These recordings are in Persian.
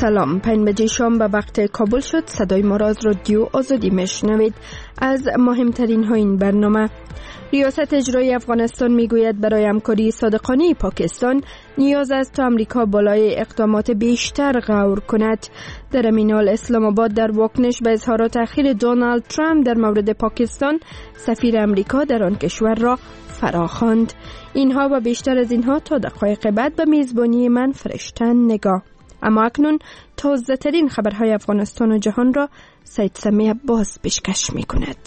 سلام، 5 بجه شام به وقت کابل شد. صدای ما را از رادیو آزادی میشنوید. از مهمترین ها این برنامه: ریاست اجرایی افغانستان میگوید برای همکاری صادقانه پاکستان نیاز است تا امریکا بالای اقدامات بیشتر غور کند. در همین حال اسلام آباد در واکنش به اظهارات اخیر دونالد ترامپ در مورد پاکستان سفیر امریکا در آن کشور را فراخواند. اینها و بیشتر از اینها تا دقایق بعد به میزبانی من فرشتن نگاه. اما اکنون تازه ترین خبرهای افغانستان و جهان را سید سمی عباس پیشکش می کند.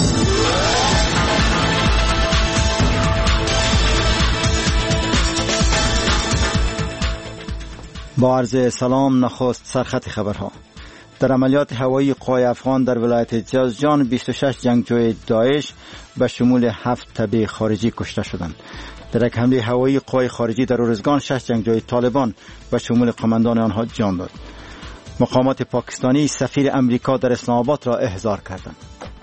با عرض سلام، نخست سرخط خبرها. در عملیات هوایی قوای افغان در ولایت جوزجان 26 جنگجوی داعش به شمول 7 تبع خارجی کشته شدند. در یک حمله هوایی قوای خارجی در ارزگان 6 جنگجوی طالبان به شمول قماندان آنها جان داد. مقامات پاکستانی سفیر امریکا در اسلام آباد را احضار کردند.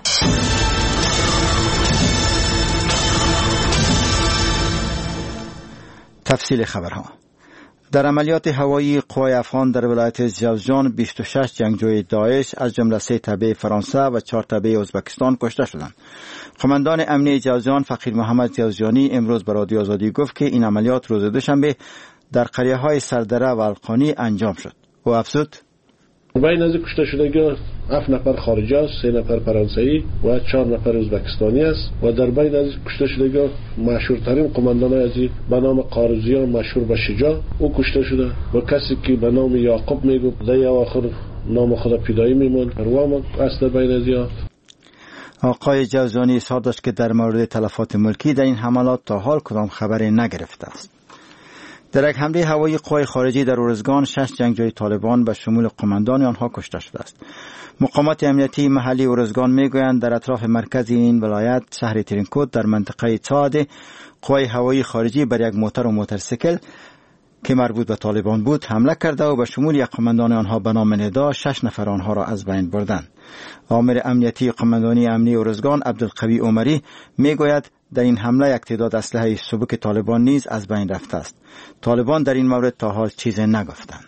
تفصیل خبرها. در عملیات هوایی قوای افغان در ولایت جوزجان 26 جنگجوی داعش از جمله 3 تبع فرانسه و 4 تبع ازبکستان کشته شدند. قماندان امنیه جوزجان فقیر محمد جوزجانی امروز به رادیو آزادی گفت که این عملیات روز دوشنبه در قریه های سردره و القانی انجام شد. او افزود: بین از کشته شدگان 7 نفر خارجی است، 3 نفر فرانسوی و 4 نفر ازبکستانی است و در بین از کشته شدگان مشهورترین قماندان از به نام قارزیان مشهور به شجاع او کشته شده و کسی که به نام یعقوب میگفت در آخر نام خود پیدایی میموند روامد است. بین از آقای جوزجانی اظهار داشت که در مورد تلفات ملکی در این حملات تا حال کدام خبری نگرفته است. در یک حمله هوایی قوای خارجی در ارزگان 6 جنگجوی طالبان به شمول قماندان آنها کشته شده است. مقامات امنیتی محلی ارزگان میگویند در اطراف مرکز این ولایت شهر ترینکوت در منطقه چاده قوای هوایی خارجی بر یک موتر و موتورسیکل که مربوط به طالبان بود حمله کرده و به شمول یک قماندان آنها به نام ندا 6 نفر آنها را از بین بردند. آمر امنیتی قماندانی امنی ارزگان عبدالقوی عمری میگوید در این حمله یک تعداد اسلحه سبک طالبان نیز از بین رفته است. طالبان در این مورد تا حال چیزی نگفتند.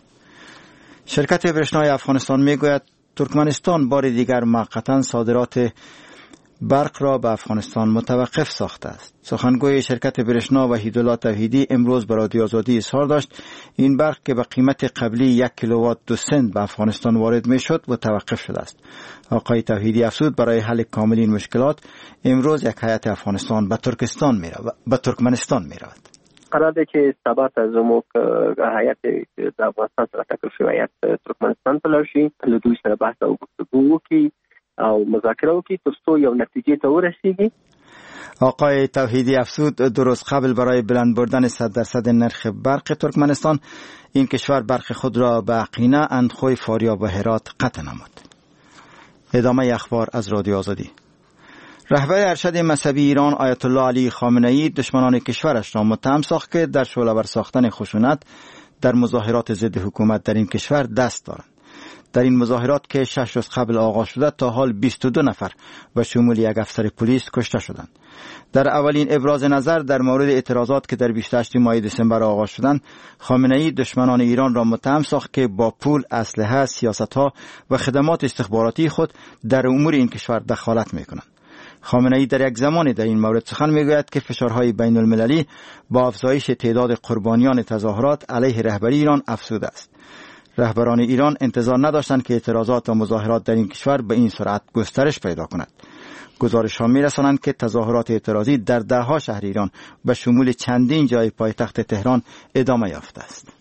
شرکت برشنای افغانستان میگوید ترکمنستان بار دیگر موقتا صادرات برق را به افغانستان متوقف ساخته است. سخنگوی شرکت برشنا وحیدالله توحیدی امروز به رادیو آزادی اظهار داشت این برق که به قیمت قبلی 1 کیلووات 2 سنت به افغانستان وارد میشد متوقف شده است. آقای توحیدی افزود برای حل کامل این مشکلات امروز یک هیئت افغانستان به ترکمنستان میرود. قراره که سبات از امو هیئت در افغانستان سره تکل شوی هیئت ترکمنستان تلل شي له دوی سره بحث او گفتگو وکړي او مذاکره وکړي تر څو یو نتیجې ته ورسیږي. آقای توحیدی افزود درست قبل برای بلند بردن 100% نرخ برق ترکمنستان این کشور برق خود را به قینه، اندخوی، فاریاب و هرات قطع نمود. ادامه اخبار از رادیو آزادی. رهبر ارشد مذهبی ایران آیت الله علی خامنه‌ای دشمنان کشورش را متهم ساخت که در شعله‌ور ساختن خشونت در مظاهرات ضد حکومت در این کشور دست دارند. در این مظاهرات که 6 روز قبل آغاز شده تا حال 22 نفر و شمول یک افسر پلیس کشته شدند. در اولین ابراز نظر در مورد اعتراضات که در 28 ماه دسامبر آغاز شدند، خامنه‌ای دشمنان ایران را متهم ساخت که با پول، اسلحه، سیاست‌ها و خدمات استخباراتی خود در امور این کشور دخالت می‌کنند. خامنه‌ای در یک زمانی در این مورد سخن میگوید که فشارهای بین المللی با افزایش تعداد قربانیان تظاهرات علیه رهبری ایران افزوده است. رهبران ایران انتظار نداشتند که اعتراضات و مظاهرات در این کشور به این سرعت گسترش پیدا کند. گزارش‌ها می‌رسانند که تظاهرات اعتراضی در ده‌ها شهر ایران به شمول چندین جای پایتخت تهران ادامه یافته است.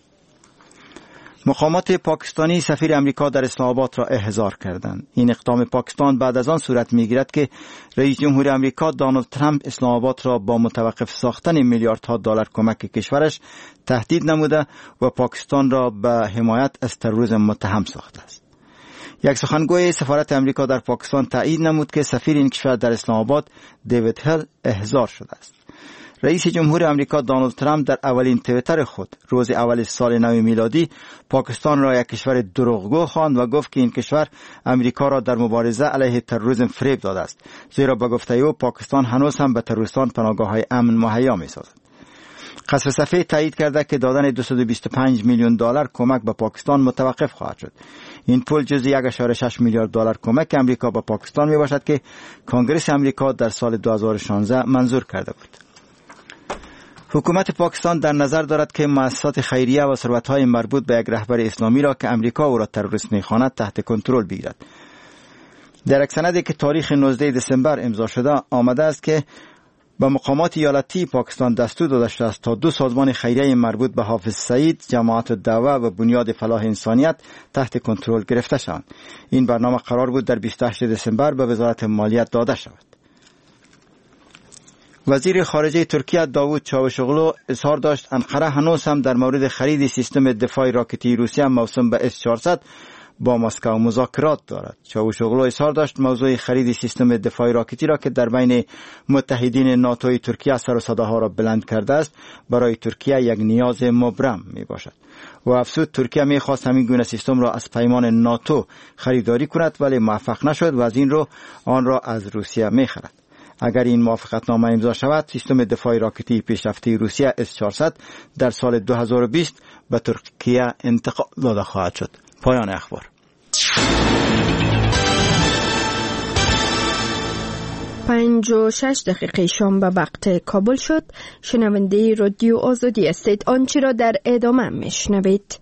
مقامات پاکستانی سفیر امریکا در اسلام آباد را احضار کردند. این اقدام پاکستان بعد از آن صورت می‌گیرد که رئیس جمهور امریکا دونالد ترامپ اسلام آباد را با متوقف ساختن میلیاردها دلار کمک کشورش تهدید نموده و پاکستان را به حمایت از تروریسم متهم ساخته است. یک سخنگوی سفارت امریکا در پاکستان تایید نمود که سفیر این کشور در اسلام آباد دیوید هل احضار شده است. رئیس جمهور امریکا دونالد ترامپ در اولین توییتر خود روز اول سال نو میلادی پاکستان را یک کشور دروغگو خواند و گفت که این کشور امریکا را در مبارزه علیه تروریسم فریب داده است، زیرا به گفته او پاکستان هنوز هم به تروریستان پناهگاه‌های امن مهیا می‌سازد. قصر سفید تایید کرده که دادن 225 میلیون دلار کمک به پاکستان متوقف خواهد شد. این پول جزء 1.6 میلیارد دلار کمک امریکا به پاکستان می باشد که کنگره امریکا در سال 2016 منظور کرده بود. حکومت پاکستان در نظر دارد که مؤسسات خیریه و ثروت‌های مربوط به یک رهبر اسلامی را که امریکا او را تروریست می‌خواند تحت کنترل بگیرد. در یک سندی که تاریخ 19 دسامبر امضا شده آمده است که به مقامات ایالتی پاکستان دستور داده شده است تا 2 سازمان خیریه مربوط به حافظ سعید، جماعت الدعوه و بنیاد فلاح انسانیت تحت کنترل گرفته شوند. این برنامه قرار بود در 28 دسامبر به وزارت مالیات داده شود. وزیر خارجه ترکیه داوود چاوشوغلو اظهار داشت انقره هنوز هم در مورد خرید سیستم دفاع راکتی روسیه موسوم به S-400 با مسکو مذاکرات دارد. چاوشوغلو اظهار داشت موضوع خرید سیستم دفاع راکتی را که در بین متحدین ناتوی ترکیه سر و صداها را بلند کرده است برای ترکیه یک نیاز مبرم می باشد. و افزود ترکیه می خواست همین گونه سیستم را از پیمان ناتو خریداری کند ولی موفق نشد و از این رو آن را از روسیه می خرد. اگر این موافقتنامه امضا شود سیستم دفاع راکتی پیشرفته روسیه S-400 در سال 2020 به ترکیه انتقال داده خواهد شد. پایان اخبار. پنج و 6 دقیقه شام به وقت کابل شد. شنونده رادیو آزادی هستید. آنچه را در ادامه میشنوید.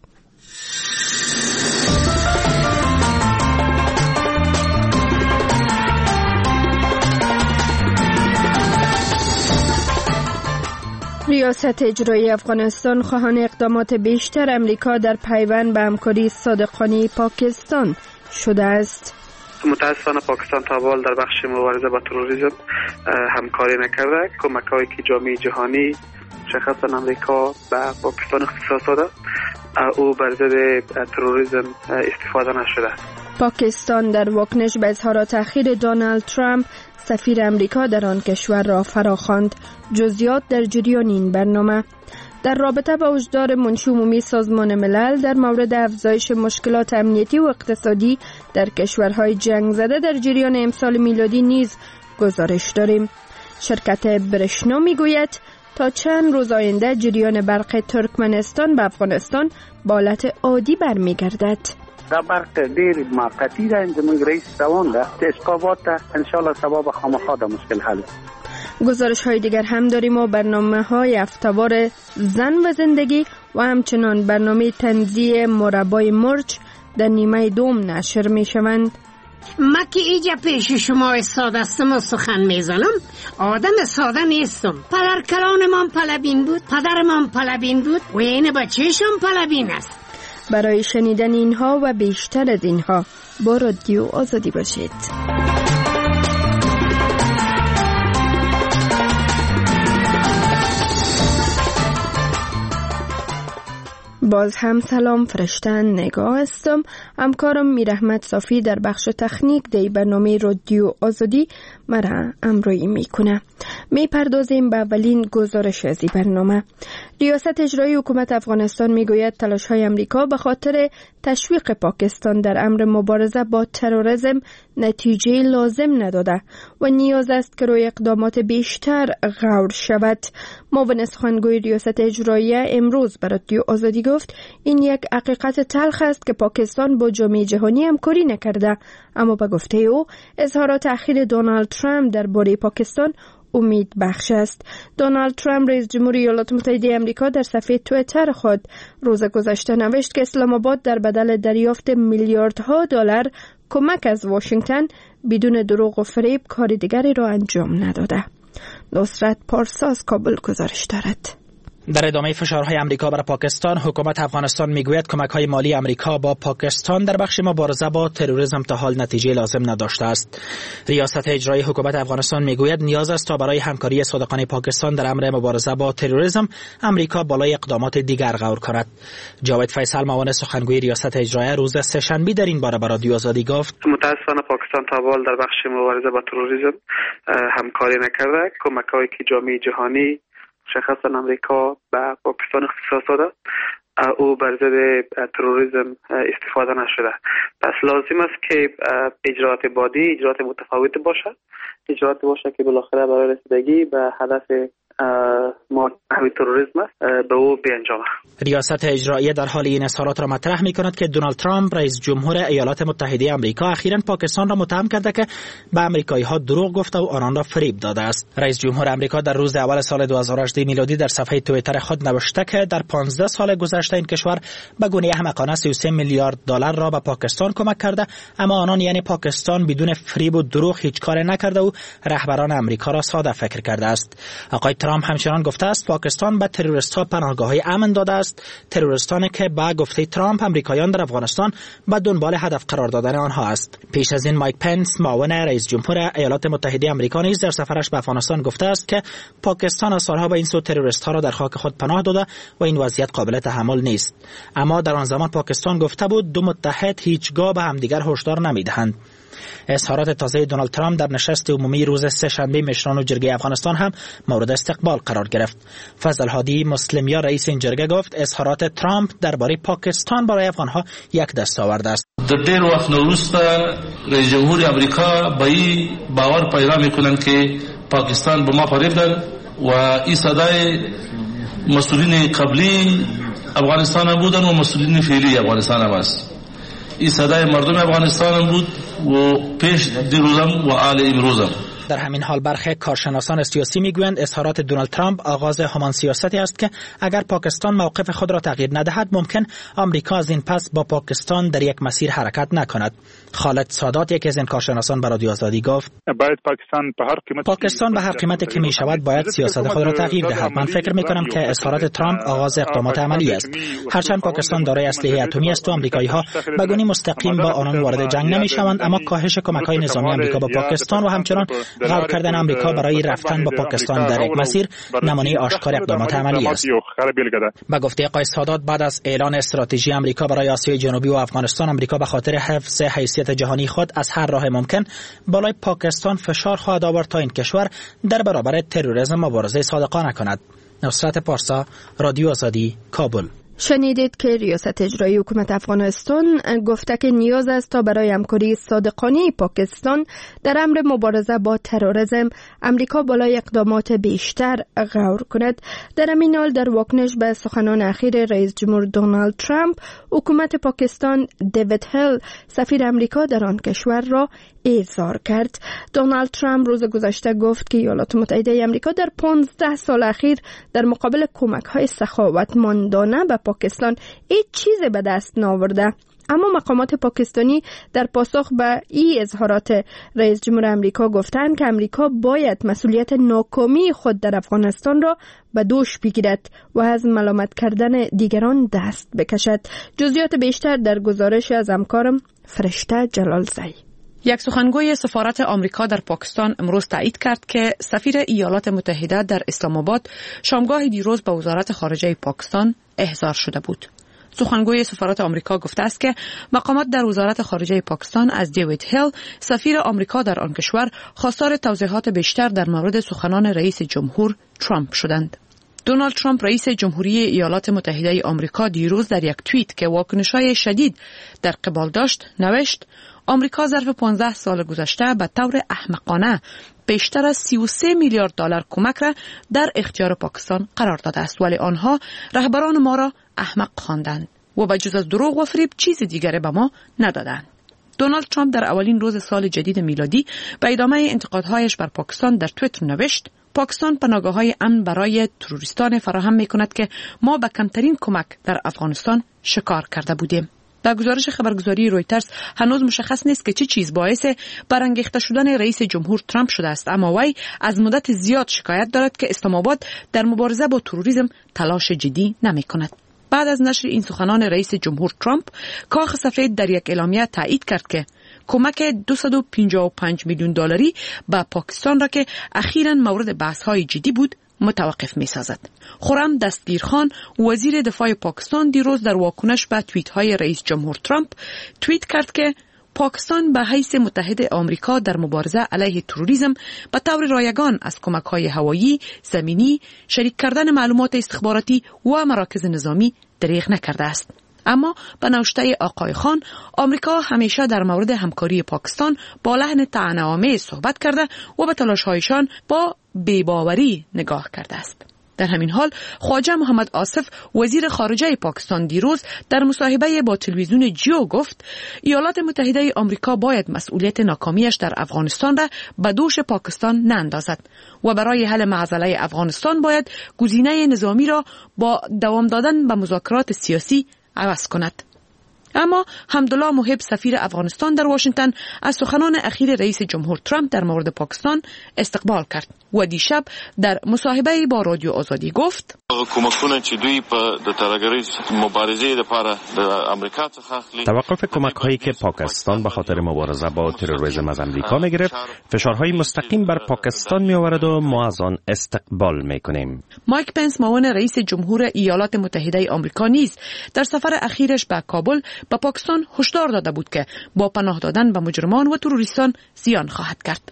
ریاست اجرایی افغانستان خواهان اقدامات بیشتر امریکا در پیوند به همکاری صادقانه پاکستان شده است. متاسفانه پاکستان تا حال در بخش مبارزه با تروریسم همکاری نکرده. کمک‌هایی که جامعه جهانی شخصا امریکا به پاکستان اختصاص داده او بر ضد تروریسم استفاده نشده. پاکستان در واکنش به اظهارات اخیر دونالد ترامپ سفیر امریکا در آن کشور را فراخواند. جزئیات در جریان این برنامه. در رابطه با هشدار منشی عمومی سازمان ملل در مورد افزایش مشکلات امنیتی و اقتصادی در کشورهای جنگ زده در جریان امسال میلادی نیز گزارش داریم. شرکت برشنا میگوید تا چند روز آینده جریان برق ترکمنستان به افغانستان به حالت عادی برمیگردد. دا برق دیر موقتی ده زموږ رئیس روان ده اسقابات ده انشاءالله سبا به خامخا ده مشکل حل. گزارش های دیگر هم داریم و برنامه های هفته‌وار زن و زندگی و همچنان برنامه طنزی مربای مرچ در نیمه دوم نشر می شوند. ما که ایجا پیش شما ساده استم و سخن میزنم آدم ساده نیستم. پدرکلانمان پلبین بود، پدرمان پلبین بود و این بچهشم پلبین است. برای شنیدن اینها و بیشتر از اینها با رادیو آزادی باشید. باز هم سلام فرشتن نگاه هستم. همکارم میرحمت صافی در بخش تکنیک دی برنامه رادیو آزادی مرا همراهی میکنه. میپردازیم به اولین گزارش از این برنامه. ریاست اجرایی حکومت افغانستان میگوید تلاش‌های امریکا به خاطر تشویق پاکستان در امر مبارزه با تروریسم نتیجه لازم نداده و نیاز است که روی اقدامات بیشتر غور شود. معاون سخنگوی ریاست اجرایی امروز به رادیو آزادی گفت این یک حقیقت تلخ است که پاکستان با جامعه جهانی همکاری نکرده، اما به گفته او اظهارات اخیر دونالد ترامپ درباره پاکستان امید بخش است. دونالد ترامپ رئیس جمهوری ایالات متحده آمریکا در صفحه توییتر خود روز گذشته نوشت که اسلام آباد در بدل دریافت میلیاردها دلار کمک از واشنگتن بدون دروغ و فریب کار دیگری را انجام نداده. نصرت پارسا از کابل گزارش دارد. در ادامه فشارهای امریکا بر پاکستان، حکومت افغانستان میگوید کمک‌های مالی امریکا با پاکستان در بخش مبارزه با تروریسم تا حال نتیجه لازم نداشته است. ریاست اجرایی حکومت افغانستان میگوید نیاز است تا برای همکاری صادقانه پاکستان در امر مبارزه با تروریسم امریکا بالای اقدامات دیگر غور کند. جاوید فیصل معاون سخنگوی ریاست اجرایی روز سه‌شنبه در این باره به رادیو آزادی گفت متأسفانه پاکستان تا حال در بخش مبارزه با تروریسم همکاری نکرده. کمک‌هایی که جامعه جهانی شخصا امریکا به پاکستان اختصاص داده او بر ضد تروریسم استفاده نشده. پس لازم است که اجرات بعدی اجرات متفاوت باشه که بالاخره برای رسیدگی به هدف محتوی تروریسم است به او بیانجامه. ریاست اجراییه در حال این اظهارات را مطرح می‌کند که دونالد ترامپ رئیس جمهور ایالات متحده آمریکا اخیراً پاکستان را متهم کرده که به آمریکایی‌ها دروغ گفته و آنان را فریب داده است. رئیس جمهور آمریکا در روز اول سال 2018 میلادی در صفحه توییتر خود نوشته که در 15 سال گذشته این کشور به گونه احمقانه 33 میلیارد دلار را به پاکستان کمک کرده، اما آنان یعنی پاکستان بدون فریب و دروغ هیچ کاری نکرده و رهبران آمریکا را ساده فکر کرده است. آقای ترامپ همچنان گفته است پاکستان به تروریست‌ها پناهگاه‌های امن داده است، تروریستانی که با گفته ترامپ آمریکاییان در افغانستان به دنبال هدف قرار دادن آنها است. پیش از این مایک پنس معاون رئیس جمهور ایالات متحده آمریکا نیز در سفرش به افغانستان گفته است که پاکستان از سالها به این سو تروریست‌ها را در خاک خود پناه داده و این وضعیت قابل تحمل نیست. اما در آن زمان پاکستان گفته بود دو متحد هیچگاه به همدیگر هشدار نمیدهند. اظهارات تازه دونالد ترامپ در نشست عمومی روز سه‌شنبه مشران و جرگه افغانستان هم مورد استقبال قرار گرفت. فضل هادی مسلمیا رئیس این جرگه گفت اظهارات ترامپ درباره پاکستان برای افغانها یک دستاورد است. در ډېر وخت وروسته رئیس جمهور امریکا به این باور پیدا میکنند که پاکستان به ما فریب داد و این صدای مسئولین قبلی افغانستان بودن و مسئولین فعلی افغانستان هم است. این صدای مردم افغانستان بود و پیش دیروزم و آل امروزم. در همین حال برخی کارشناسان سیاسی میگویند اظهارات دونالد ترامپ آغاز همان سیاستی است که اگر پاکستان موقف خود را تغییر ندهد ممکن آمریکا از این پس با پاکستان در یک مسیر حرکت نکند. خالد سادات یکی از این کارشناسان به رادیو آزادی گفت پاکستان به هر قیمتی که می شود باید سیاست خود را تغییر دهد. من فکر می کنم که اظهارات ترامپ آغاز اقدامات عملی است. هرچند پاکستان دارای اسلحه اتمی است و آمریکایی‌ها به گونه مستقیم با آنان وارد جنگ نمی شوند، اما کاهش کمک‌های نظامی آمریکا به پاکستان و همچنان غرق کردن آمریکا برای رفتن به پاکستان در یک مسیر نمونه آشکار اقدامات عملی است. با گفته آقای سادات بعد از اعلان استراتژی آمریکا برای آسیای جنوبی و افغانستان، آمریکا به خاطر حفظ حیثیت جهانی خود از هر راه ممکن بالای پاکستان فشار خواهد آورد تا این کشور در برابر تروریسم مبارزه صادقانه کند. نصرت پارسا، رادیو آزادی، کابل. شنیدید که ریاست اجرایی حکومت افغانستان گفته که نیاز است تا برای همکاری صادقانه پاکستان در امر مبارزه با تروریسم امریکا بالای اقدامات بیشتر غور کند. در همین حال در واکنش به سخنان اخیر رئیس جمهور دونالد ترامپ، حکومت پاکستان دیوید هیل سفیر امریکا در آن کشور را اعزار کرد. دونالد ترامپ روز گذشته گفت که ایالات متحده آمریکا در 15 سال اخیر در مقابل کمک‌های سخاوتمندانه به پاکستان هیچ چیزی به دست نآورده. اما مقامات پاکستانی در پاسخ به این اظهارات رئیس جمهور آمریکا گفتند که آمریکا باید مسئولیت ناکامی خود در افغانستان را به دوش بگیرد و از ملامت کردن دیگران دست بکشد. جزئیات بیشتر در گزارش از همکارم فرشته جلالزی. یک سخنگوی سفارت آمریکا در پاکستان امروز تایید کرد که سفیر ایالات متحده در اسلام آباد شامگاه دیروز به وزارت خارجه پاکستان احضار شده بود. سخنگوی سفارت آمریکا گفته است که مقامات در وزارت خارجه پاکستان از دیوید هیل سفیر آمریکا در آن کشور خواستار توضیحات بیشتر در مورد سخنان رئیس جمهور ترامپ شدند. دونالد ترامپ رئیس جمهوری ایالات متحده آمریکا دیروز در یک توییت که واکنش‌های شدید در قبال داشت نوشت آمریکا ظرف 15 سال گذشته به طور احمقانه بیشتر از 33 میلیارد دلار کمک را در اختیار پاکستان قرار داده است، ولی آنها رهبران ما را احمق خواندند و به جز از دروغ و فریب چیز دیگری به ما ندادند. دونالد ترامپ در اولین روز سال جدید میلادی به ادامه انتقادهایش بر پاکستان در توییتر نوشت پاکستان پناهگاه‌های امن برای تروریستان فراهم می‌کند که ما به کمترین کمک در افغانستان شکار کرده بودیم. در گزارش خبرگزاری رویترز هنوز مشخص نیست که چه چیز باعث برانگیخته شدن رئیس جمهور ترامپ شده است، اما وی از مدت زیاد شکایت دارد که اسلام آباد در مبارزه با تروریسم تلاش جدی نمی‌کند. بعد از نشر این سخنان رئیس جمهور ترامپ، کاخ سفید در یک اعلامیه تایید کرد که کمک 255 میلیون دلاری به پاکستان را که اخیراً مورد بحث‌های جدی بود متوقف می‌سازد. خرم دستگیرخان وزیر دفاع پاکستان دیروز در واکنش به توییت‌های رئیس جمهور ترامپ توییت کرد که پاکستان به حیث متحد آمریکا در مبارزه علیه تروریسم به طور رایگان از کمک‌های هوایی، زمینی، شریک کردن معلومات استخباراتی و مراکز نظامی دریغ نکرده است. اما به نوشته آقای خان، آمریکا همیشه در مورد همکاری پاکستان با لحن طعنه‌آمیز صحبت کرده و به تلاش‌هایشان با بی‌باوری نگاه کرده است. در همین حال خواجه محمد آصف وزیر خارجه پاکستان دیروز در مصاحبه با تلویزیون جیو گفت ایالات متحده آمریکا باید مسئولیت ناکامیش در افغانستان را به دوش پاکستان ناندازد و برای حل معضله افغانستان باید گزینه نظامی را با دوام دادن به مذاکرات سیاسی عوض کند. اما حمدالله محب سفیر افغانستان در واشنگتن از سخنان اخیر رئیس جمهور ترامپ در مورد پاکستان استقبال کرد و دیشب در مصاحبه با رادیو آزادی گفت توقف کمک هایی که پاکستان به خاطر مبارزه با تروریسم از امریکا میگرفت فشارهای مستقیم بر پاکستان می آورد و ما از آن استقبال میکنیم. مایک پنس معاون رئیس جمهور ایالات متحده آمریکا نیز در سفر اخیرش به کابل به پاکستان هشدار داده بود که با پناه دادن به مجرمان و تروریستان زیان خواهد کرد.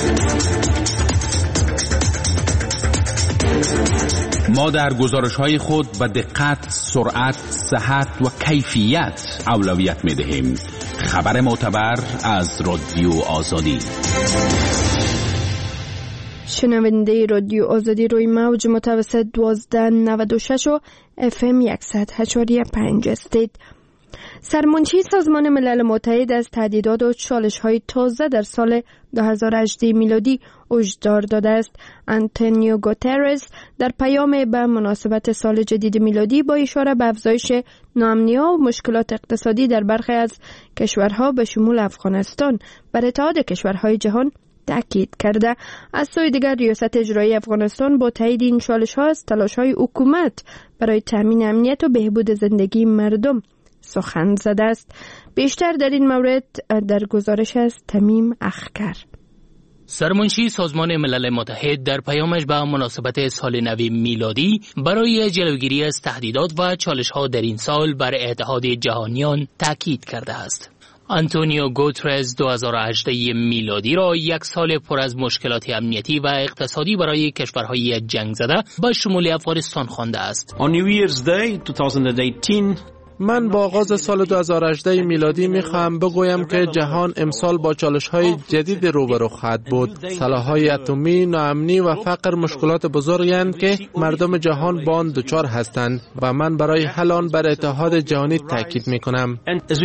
ما در گزارش‌های خود به دقت، سرعت، صحت و کیفیت اولویت می‌دهیم. خبر معتبر از رادیو آزادی. شنونده رادیو آزادی روی موج متوسط 1296 و FM 100.5 هستید. سرمنشی سازمان ملل متحد از تهدیدات و چالش‌های تازه در سال 2018 میلادی هشدار داده است. آنتونیو گوترز در پیام به مناسبت سال جدید میلادی با اشاره به افزایش ناامنی‌ها و مشکلات اقتصادی در برخی از کشورها به شمول افغانستان بر اتحاد کشورهای جهان تاکید کرده. از سوی دیگر ریاست اجرایی افغانستان با تایید این چالش‌ها از تلاش‌های حکومت برای تامین امنیت و بهبود زندگی مردم سخن زده است. بیشتر در این مورد در گزارش از تمیم اخکر. سرمنشی سازمان ملل متحد در پیامش به مناسبت سال نو میلادی برای جلوگیری از تهدیدات و چالش‌ها در این سال بر اتحاد جهانیان تاکید کرده است. آنتونیو گوترز 2018 میلادی را یک سال پر از مشکلات امنیتی و اقتصادی برای کشورهای جنگ زده با شمول افغانستان خوانده است. On New Year's Day 2018 من با آغاز سال 2018 میلادی میخواهم بگویم که جهان امسال با چالش‌های جدید روبرو خواهد بود. سلاح‌های اتمی، ناامنی و فقر مشکلات بزرگی هستند که مردم جهان با آن دچار هستند و من برای حل آن بر اتحاد جهانی تاکید میکنم.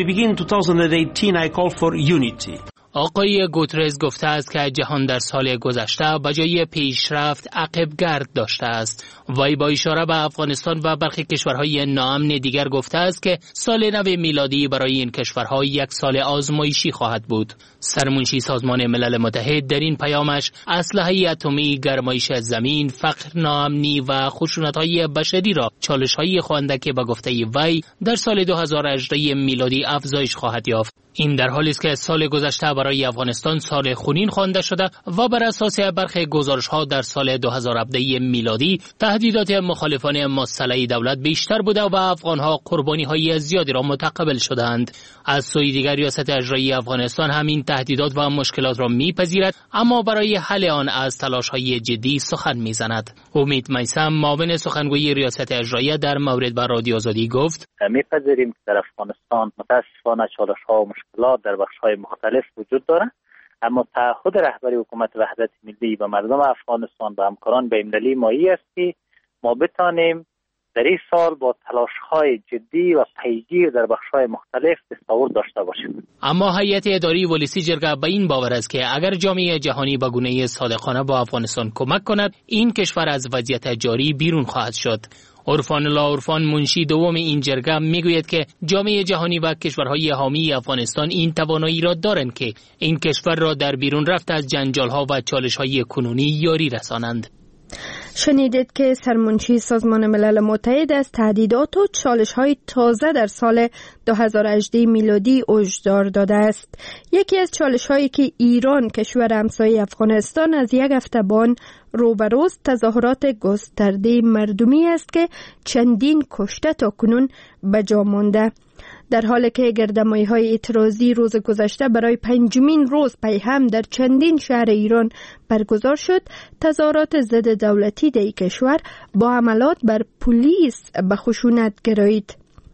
آقای گوترز گفته است که جهان در سال گذشته به جای پیشرفت عقب گرد داشته است. وی با اشاره به افغانستان و برخی کشورهای ناامن دیگر گفته است که سال نو میلادی برای این کشورها یک سال آزمایشی خواهد بود. سرمنشی سازمان ملل متحد در این پیامش اسلحه اتمی، گرمایش زمین، فقر، ناامنی و خشونت‌های بشری را چالش‌های خوانده که به گفته وی در سال 2018 میلادی افزایش خواهد یافت. این در حالی است که سال گذشته برای افغانستان سال خونین خوانده شده و بر اساس برخی گزارش‌ها در سال 2017 میلادی تهدیدات مخالفان مسلح دولت بیشتر بوده و افغان‌ها قربانی‌های زیادی را متقبل شدند. از سوی دیگر ریاست اجرایی افغانستان همین تهدیدات و مشکلات را می‌پذیرد، اما برای حل آن از تلاش‌های جدی سخن می‌زند. امید میثم معاون سخنگوی ریاست اجرایی در مورد با رادیو آزادی گفت: می‌پذیریم که در افغانستان متأسفانه چالش‌ها و مشکلات در بخش‌های مختلف وجود دارد، اما تعهد رهبری حکومت وحدت ملی و مردم افغانستان و همکاران بین‌المللی مایه است که ما بتانیم در این سال با تلاش‌های جدی و پیگیر در بخش‌های مختلف تصور داشته باشیم. اما هیئت اداری ولسی جرگه به این باور است که اگر جامعه جهانی به گونه صادقانه با افغانستان کمک کند، این کشور از وضعیت جاری بیرون خواهد شد. عرفان الله عرفان، منشی دوم این جرگه، میگوید که جامعه جهانی و کشورهای حامی افغانستان این توانایی را دارند که این کشور را در بیرون رفت از جنجال‌ها و چالش‌های کنونی یاری رسانند. شنیدید که سرمنشی سازمان ملل متحد از تهدیدات و چالش‌های تازه در سال 2018 میلادی هشدار داده است. یکی از چالش‌هایی که ایران، کشور همسایه افغانستان، از یک هفته به آن روبروست تظاهرات گسترده مردمی است که چندین کشته تا کنون به جا مانده. در حالی که گردمایی‌های اعتراضی روز گذشته برای 5مین روز پی هم در چندین شهر ایران برگزار شد، تظاهرات ضد دولتی در کشور با حملات بر پلیس به خشونت گرایید.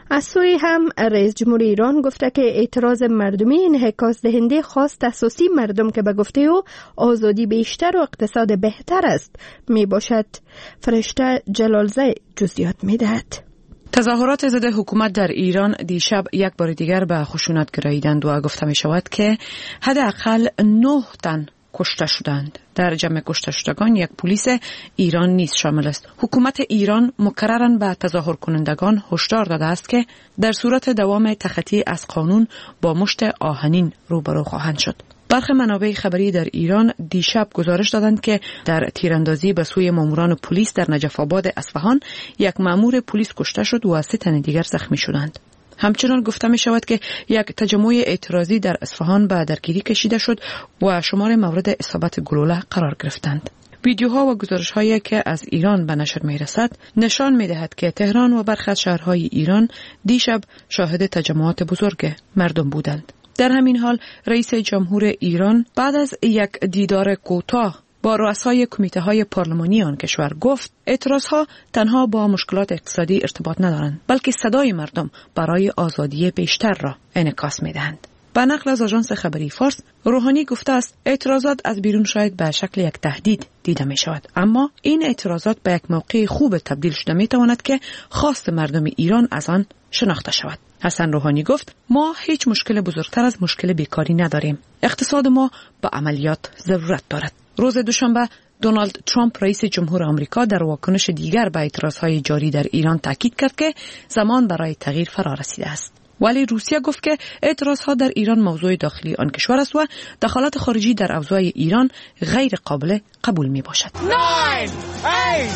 از سوی هم رئیس جمهور ایران گفته که اعتراض مردمی انعکاس دهنده خواست اساسی مردم که به گفته او آزادی بیشتر و اقتصاد بهتر است می باشد. فرشته جلالزی جزئیات می دهد. تظاهرات ضد حکومت در ایران دیشب یک بار دیگر به خشونت گراییدند و گفته می شود که حداقل 9 تن کشته شدند. در جمع کشته شدگان یک پلیس ایران نیز شامل است. حکومت ایران مکرراً به تظاهر کنندگان هشدار داده است که در صورت دوام تخطی از قانون با مشت آهنین روبرو خواهند شد. برخی منابع خبری در ایران دیشب گزارش دادند که در تیراندازی به سوی ماموران پلیس در نجف آباد اصفهان یک مامور پلیس کشته شد و 3 تن دیگر زخمی شدند. همچنان گفته می شود که یک تجمع اعتراضی در اصفهان به درگیری کشیده شد و شمار مورد اصابت گلوله قرار گرفتند. ویدیوها و گزارش‌هایی که از ایران به نشر می رسد نشان می دهد که تهران و برخی از شهرهای ایران دیشب شاهد تجمعات بزرگ مردم بودند. در همین حال رئیس جمهور ایران بعد از یک دیدار کوتاه با رؤسای کمیته‌های پارلمانی آن کشور گفت اعتراضها تنها با مشکلات اقتصادی ارتباط ندارند، بلکه صدای مردم برای آزادی بیشتر را انعکاس می‌دهند. به نقل از آژانس خبری فارس، روحانی گفته است اعتراضات از بیرون شاید به شکل یک تهدید دیده می شود، اما این اعتراضات به یک موقع خوب تبدیل شده می تواند که خواست مردم ایران از آن شناخته شود. حسن روحانی گفت ما هیچ مشکل بزرگتر از مشکل بیکاری نداریم. اقتصاد ما به عملیات ضرورت دارد. روز دوشنبه دونالد ترامپ رئیس جمهور آمریکا در واکنش دیگر به اعتراضهای جاری در ایران تاکید کرد که زمان برای تغییر فرا رسیده است. ولی روسیه گفت که اعتراضها در ایران موضوع داخلی آن کشور است و دخالت خارجی در اوضاع ایران غیر قابل قبول می باشد. 9 8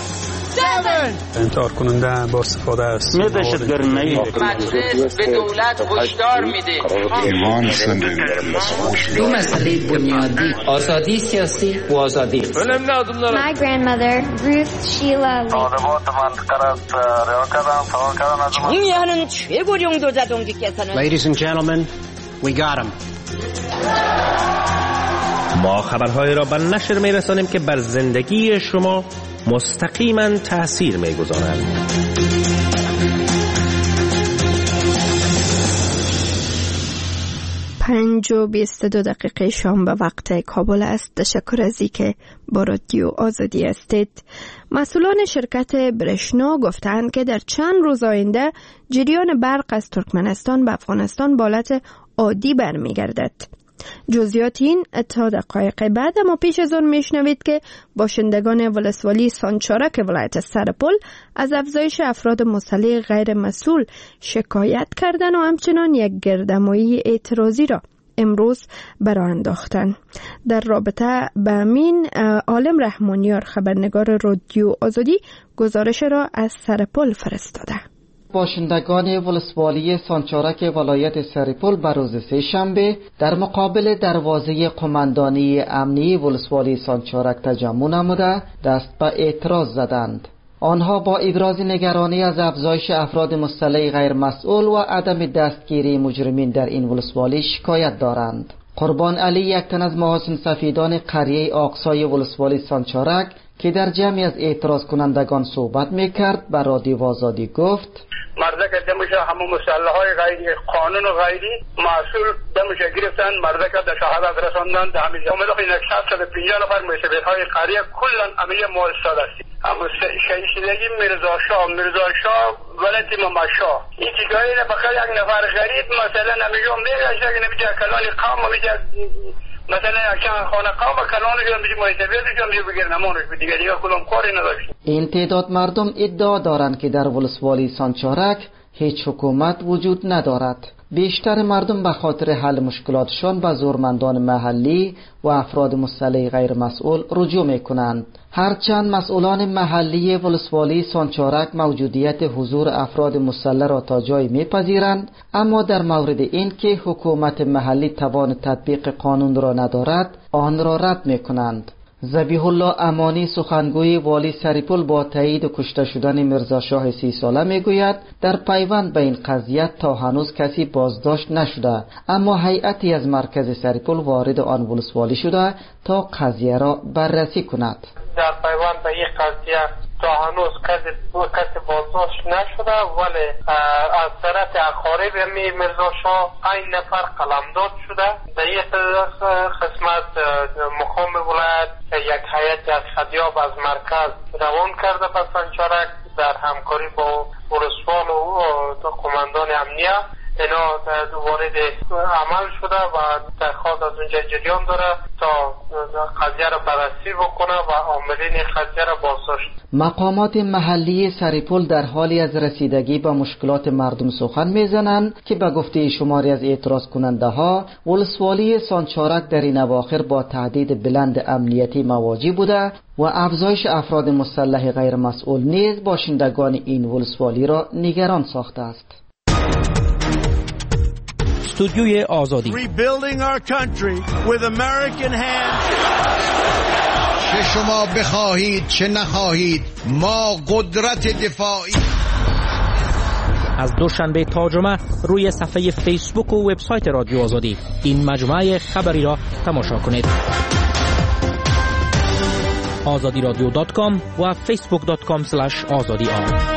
7 انکار کننده با استفاده است. دهشتگردی مجلس به دولت هشدار میده. دو مسئله بنیادی، آزادی سیاسی و آزادی. My grandmother Ruth Sheila Lee. Ladies and gentlemen, we got him. ما خبرهای را به نشر می‌رسانیم که بر زندگی شما مستقیما تأثیر می‌گذارند. 5:22 شام به وقت کابل است. تشکر از اینکه با رادیو آزادی هستید. مسئولان شرکت برشنا گفتند که در چند روز آینده جریان برق از ترکمنستان به افغانستان به حالت عادی برمیگردد. جزئیات این تا دقایق بعد، اما پیش از آن میشنوید که باشندگان ولسوالی سانچارک ولایت سرپل از افزایش افراد مسلح غیر مسئول شکایت کردند و همچنان یک گردهمایی اعتراضی را امروز برآ انداختند. در رابطه با همین عالم رحمانیار خبرنگار رادیو آزادی گزارش را از سرپل فرستاده. باشندگان ولسوالی سانچارک ولایت سرپل بر روز سه شنبه در مقابل دروازه قماندانی امنی ولسوالی سانچارک تجمع نموده دست به اعتراض زدند. آنها با ابراز نگرانی از افزایش افراد مسلح غیر مسئول و عدم دستگیری مجرمین در این ولسوالی شکایت دارند. قربان علی، یک تن از محاسن سفیدان قریه آقسای ولسوالی سانچارک که در جمعی از اعتراض کنندگان صحبت میکرد به رادیو آزادی گفت مردک دمش همه مسلحای غیری قانون و غیری مسئول دمش گرفتن، مردک در شهادت رساندن. در همین جامعه داخل 750 نفر مسئولیت‌های قریه کلا عملیه مؤسسات است. اما شهیدی مرزا شاه ولد امام شاه این چیزایی نه بخیر یک نفر غریب مثلا نمیجا میگه که نمیجا کلان قوم میجا مثلا اکشان خانه قوم کلانش هم میجا محتویاتش هم میجا بگیر نمانش دیگه کدوم کاری نداشت. این تعداد مردم ادعا دارند که در ولسوالی سانچارک هیچ حکومت وجود ندارد. بیشتر مردم به خاطر حل مشکلاتشان به زورمندان محلی و افراد مسلح غیر مسئول رجوع میکنند. هرچند مسئولان محلی ولسوالی سانچارک موجودیت حضور افراد مسلح را تا جایی میپذیرند، اما در مورد این که حکومت محلی توان تطبیق قانون را ندارد آن را رد میکنند. ذبیح الله امانی سخنگوی والی سرپل با تایید کشته شدن مرزا شاه 30 ساله میگوید در پیوند به این قضیه تا هنوز کسی بازداشت نشده، اما هیئتی از مرکز سرپل وارد آن ولسوالی شده تا قضیه را بررسی کند. در پیوند به این قضیه تا هنوز کسی بازداشت نشده، ولی از طرف اقارب میرزا شاه 5 نفر قلمداد شده. در یک قسمت مقام ولایت یک هیئت از خدیاب از مرکز روان کرده به سنچرک در همکاری با ولسوال و قماندان امنیه. اینا وارد عمل شده و درخواست از اونجا جریان داره تا قضیه را بررسی بکنه و عاملین قضیه را بازداشت. مقامات محلی سرپل در حالی از رسیدگی به مشکلات مردم سخن میزنند که به گفته شماری از اعتراض کننده ها ولسوالی سانچارک در این اواخر با تهدید بلند امنیتی مواجه بوده و افزایش افراد مسلح غیر مسئول نیز باشندگان این ولسوالی را نگران ساخته است. استودیوی آزادی. چه شما بخواهید چه نخواهید ما قدرت دفاعی. از دوشنبه تا جمعه روی صفحه فیسبوک و وبسایت رادیو آزادی این مجموعه خبری را تماشا کنید. azadiradio.com و facebook.com/azadi.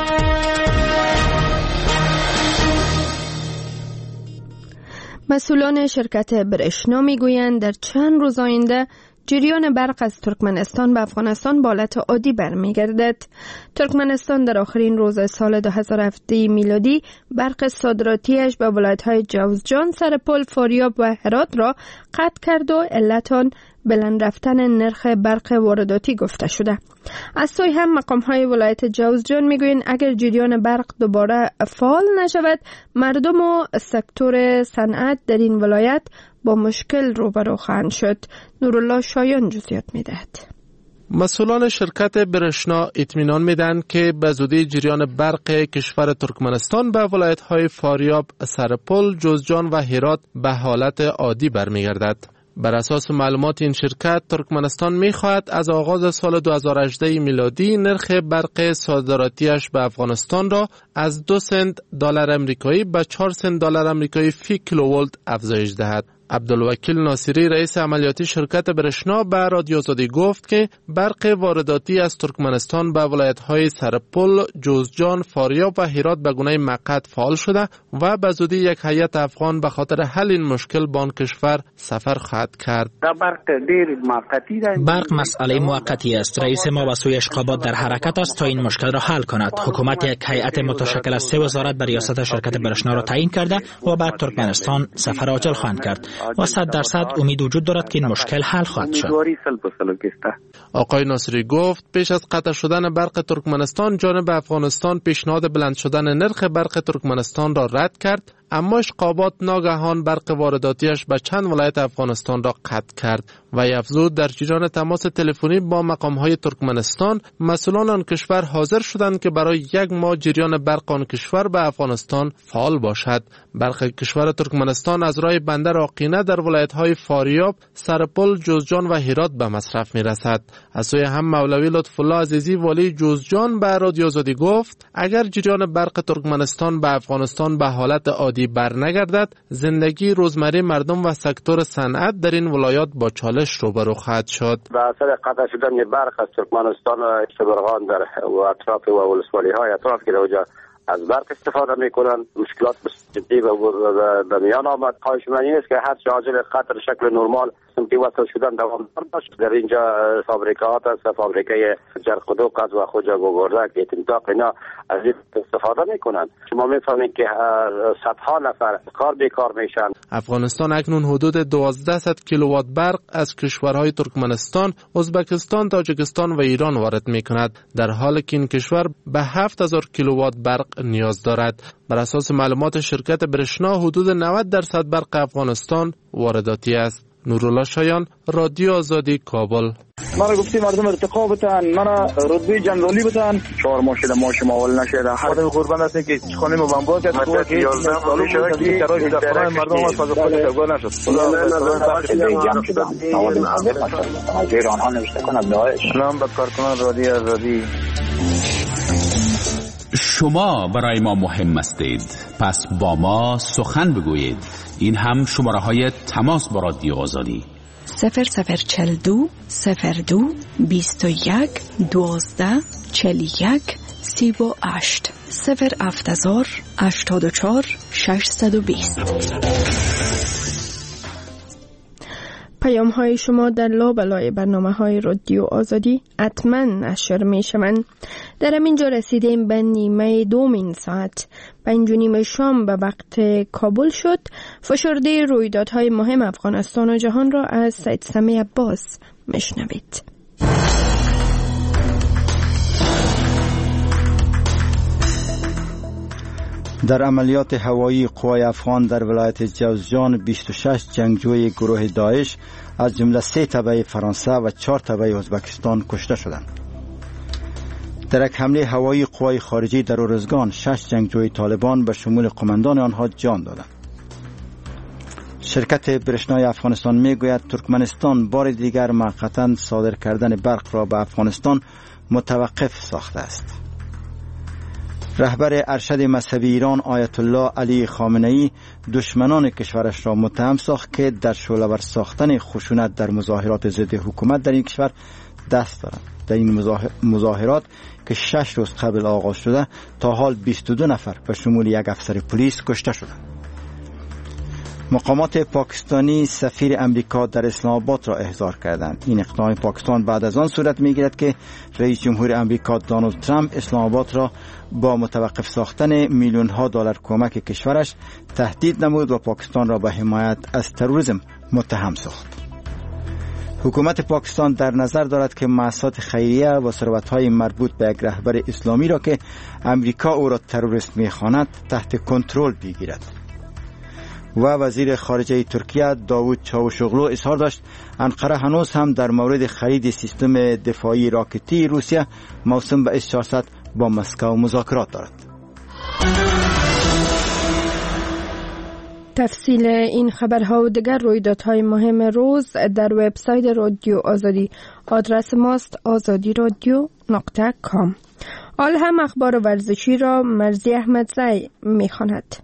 مسئولان شرکت برشنا میگویند در چند روز آینده جریان برق از ترکمنستان به افغانستان به حالت عادی برمیگردد. ترکمنستان در آخرین روز سال 2017 میلادی برق صادراتیش به ولایت‌های جوزجان، سرپل، فاریاب و هرات را قطع کرد و علت آن بلند رفتن نرخ برق وارداتی گفته شده. از سوی هم مقام‌های ولایت جوزجان میگویند اگر جریان برق دوباره فعال نشود، مردم و سکتور صنعت در این ولایت با مشکل روبرو خواهند شد. نورالله شایان جزئیات میدهد. مسئولان شرکت برشنا اطمینان میدن که به زودی جریان برق کشور ترکمنستان به ولایت‌های فاریاب، سرپل، جوزجان و هرات به حالت عادی برمیگردد. بر اساس معلومات این شرکت، ترکمنستان می‌خواهد از آغاز سال 2018 میلادی نرخ برق صادراتیش به افغانستان را از 2 سنت دلار آمریکایی به 4 سنت دلار آمریکایی فی کیلوولت افزایش دهد. عبدالوکیل ناصری رئیس عملیاتی شرکت برشنا به رادیو آزادی گفت که برق وارداتی از ترکمنستان به ولایت‌های سرپل، جوزجان، فاریاب و هرات به گونه موقت فعال شده و به زودی یک هیئت افغان به خاطر حل این مشکل به آن کشور سفر خواهد کرد. برق مسئله موقتی است. رئیس ما به سوی اشقابات در حرکت است تا این مشکل را حل کند. حکومت یک هیئت متشکل از 3 وزارت به ریاست شرکت برشنا را تعیین کرده و بعد ترکمنستان سفر عاجل خواهند کرد و 100% امید وجود دارد که این مشکل حل خواهد شد. آقای ناصری گفت پیش از قطع شدن برق ترکمنستان، جانب افغانستان پیشنهاد بلند شدن نرخ برق ترکمنستان را رد کرد، اما اشقابات ناگهان برق وارداتیش به چند ولایت افغانستان را قطع کرد و افزود در جریان تماس تلفنی با مقام‌های ترکمنستان، مسئولان آن کشور حاضر شدند که برای 1 ماه جریان برق آن کشور به افغانستان فعال باشد. برق کشور ترکمنستان از راه بندر آقینه در ولایت‌های فاریاب، سرپل، جوزجان و هرات به مصرف می‌رسد. از سوی هم مولوی لطف الله عزیزی والی جوزجان به رادیو آزادی گفت اگر جریان برق ترکمنستان به افغانستان به حالت عادی برنگردد، زندگی روزمره مردم و سکتور صنعت در این ولایات با چالش روبرو خواهد شد. به اثر قطع شدن برق از ترکمنستان و شبرغان در اطراف و ولسوالی‌های اطراف که اونجا از برق استفاده میکنن، مشکلات جدی به میان آمد. خواهش من این است که هر عاجل قطع شکل نرمال سمتی وصل شدن دوامدار باشد. در اینجا فابریکات است، فابریکه جرقدوق است و خوجا گوگردک، اتنتاق، اینا از این استفاده میکنن. شما میفهمید که صدها نفر کار بیکار میشن. افغانستان اکنون حدود 1200 کیلووات برق از کشورهای ترکمنستان، ازبکستان، تاجیکستان و ایران وارد میکند، در حالی که این کشور به 7000 کیلووات برق نیاز دارد. بر اساس معلومات شرکت برشنا، حدود 90% برق افغانستان وارداتی است. نورالله شایان، رادیو آزادی، کابل. مرا گفتی مردم ارتقا بتن، مرا رتبه جنرالی بتن، 4 ماه شده ماشم اول نشده. خودم قربان هستم که خانه ما بمبار کرد، تو که 11 ماه شده که برای دفتر مردم ما فاز خود شگاه نشد. اگر آنها نوشته کنند داعش. نام به کارکنان رادیو آزادی. شما برای ما مهم هستید، پس با ما سخن بگویید. این هم شماره های تماس با رادیو آزادی 0042 02 21 12 41 38 070 84 620. پیام های شما در لابلای برنامه های رادیو آزادی حتما نشر می شوند. در همینجا رسیدیم به نیمه دومین ساعت. 5:30 شام به وقت کابل شد. فشرده رویدادهای مهم افغانستان و جهان را از سید سمیع عباس میشنوید. در عملیات هوایی قوای افغان در ولایت جوزجان 26 جنگجوی گروه داعش از جمله 3 تبع فرانسه و 4 تبع ازبکستان کشته شدند. در یک حمله هوایی قوای خارجی در ارزگان 6 جنگجوی طالبان به شمول قماندان آنها جان دادند. شرکت برشنای افغانستان میگوید ترکمنستان بار دیگر موقتا صادر کردن برق را به افغانستان متوقف ساخته است. رهبر ارشد مذهبی ایران آیت الله علی خامنه‌ای دشمنان کشورش را متهم ساخت که در شعله‌ور ساختن خشونت در مظاهرات ضد حکومت در این کشور دست دارند. در این مظاهرات که 6 روز قبل آغاز شده تا حال 22 نفر به شمول یک افسر پلیس کشته شدند. مقامات پاکستانی سفیر امریکا در اسلام آباد را احضار کردند. این اقدام پاکستان بعد از آن صورت می‌گیرد که رئیس جمهور امریکا دونالد ترامپ اسلام آباد را با متوقف ساختن میلیون‌ها دلار کمک کشورش تهدید نمود و پاکستان را به حمایت از تروریسم متهم ساخت. حکومت پاکستان در نظر دارد که مؤسسات خیریه و ثروت‌های مربوط به یک رهبر اسلامی را که امریکا او را تروریست می‌خواند تحت کنترل بگیرد. و وزیر خارجه ترکیه داوود چاوشوغلو اظهار داشت انقره هنوز هم در مورد خرید سیستم دفاعی راکتی روسیه موسوم به S-400 با مسکو مذاکرات دارد. تفصیل این خبرها و دیگر رویدادهای مهم روز در وبسایت رادیو آزادی. آدرس ماست azadiradio.com. حال هم اخبار ورزشی را مرزی احمدزی می‌خواند.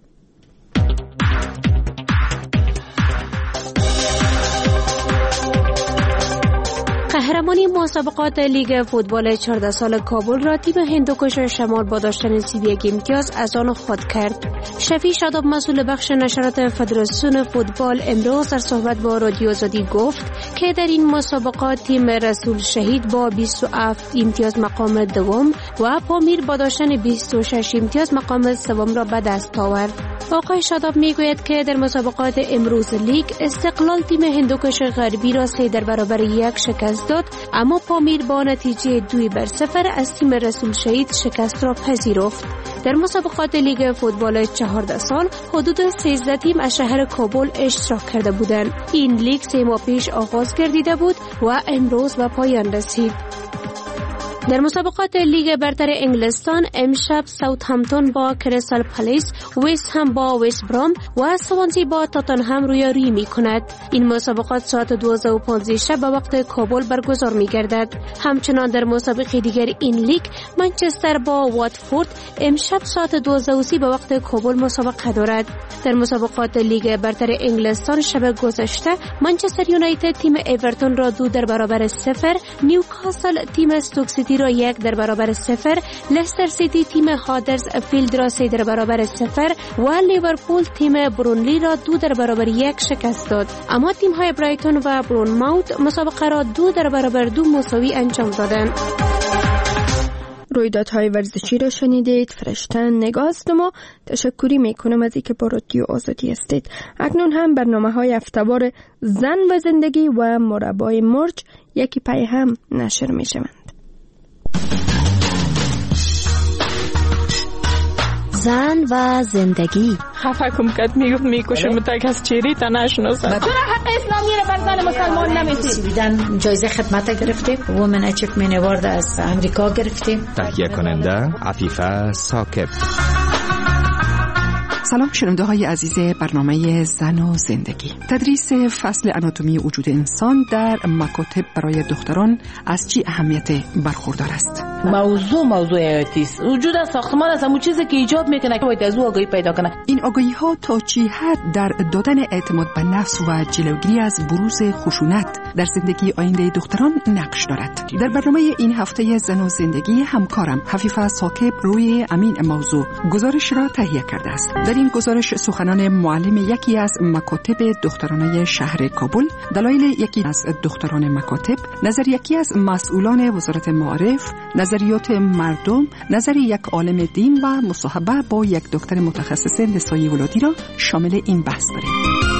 قهرمانی مسابقات لیگ فوتبال 14 سال کابل را تیم هندوکش شمال با داشتن 31 امتیاز از آن خود کرد. شفیع شاداب مسئول بخش نشرات فدراسیون فوتبال امروز در صحبت با رادیو آزادی گفت که در این مسابقات تیم رسول شهید با 27 امتیاز مقام دوم و پامیر با داشتن 26 امتیاز مقام سوم را به دست آورد. آقای شاداب میگوید که در مسابقات امروز لیگ استقلال تیم هندوکش غربی را 3 در برابر 1 شکست داد، اما پامیر با نتیجه 2-0 از تیم رسول شهید شکست را پذیرفت. در مسابقات لیگ فوتبال 14 سال حدود 13 تیم از شهر کابل اشتراک کرده بودند. این لیگ 3 ماه پیش آغاز گردیده بود و امروز به پایان رسید. در مسابقات لیگ برتر انگلستان امشب ساوثهمپتون با کریستال پالیس، وست هم با وست برام و سوانزی با تاتنهام رویارویی می کند. این مسابقات ساعت 12:15 شب به وقت کابل برگزار می گردد. همچنان در مسابقه دیگر این لیگ منچستر با واتفورد امشب ساعت 12:30 به وقت کابل مسابقه دارد. در مسابقات لیگ برتر انگلستان شب گذشته منچستر یونایتد تیم اورتون را 2 در برابر 0، نیوکاسل تیم استوک سیتی را 1 در برابر 0، لستر سیتی تیم هادرز فیلد را 3 در برابر 0 و لیورپول تیم برونلی را 2 در برابر 1 شکست داد. اما تیم های برایتون و برونماوت مسابقه را 2 در برابر 2 مساوی انجام دادند. رویدادهای ورزشی را شنیدید. فرشتن نگاست. ما تشکری میکنم از اینکه با رادیو آزادی هستید. اکنون هم برنامه‌های هفته‌وار زن و زندگی و مربای مرج یکی پای هم نشر میشوند. زن و زندگی. خفه کم کد میکشم تک از چیری تا نشناسم. چرا حق اسلامی را بر زن مسلمان نمیدید؟ سویدن جایزه خدمت گرفتیم. وومن اچیومنت اوارد از امریکا گرفتیم. تهیه کننده عفیفه ساکب. سلام شنونده های عزیز برنامه زن و زندگی. تدریس فصل آناتومی وجود انسان در مکاتب برای دختران از چی اهمیت برخوردار است؟ موضوع حیاتی است. وجود ساختمان از همون چیزی که ایجاد میکنه که باید از او آگاهی پیدا کنه. این آگاهی ها تا چی حد در دادن اعتماد به نفس و جلوگیری از بروز خشونت در زندگی آینده دختران نقش دارد؟ در برنامه این هفته زن و زندگی همکارم حفیفه ثاقب روی همین موضوع گزارش را تهیه کرده است. در این گزارش سخنان معلم یکی از مکاتب دخترانه شهر کابل، دلایل یکی از دختران مکاتب، نظر یکی از مسئولان وزارت معارف، نظریات مردم، نظر یک عالم دین و مصاحبه با یک دکتر متخصص نسای ولادی را شامل این بحث داریم.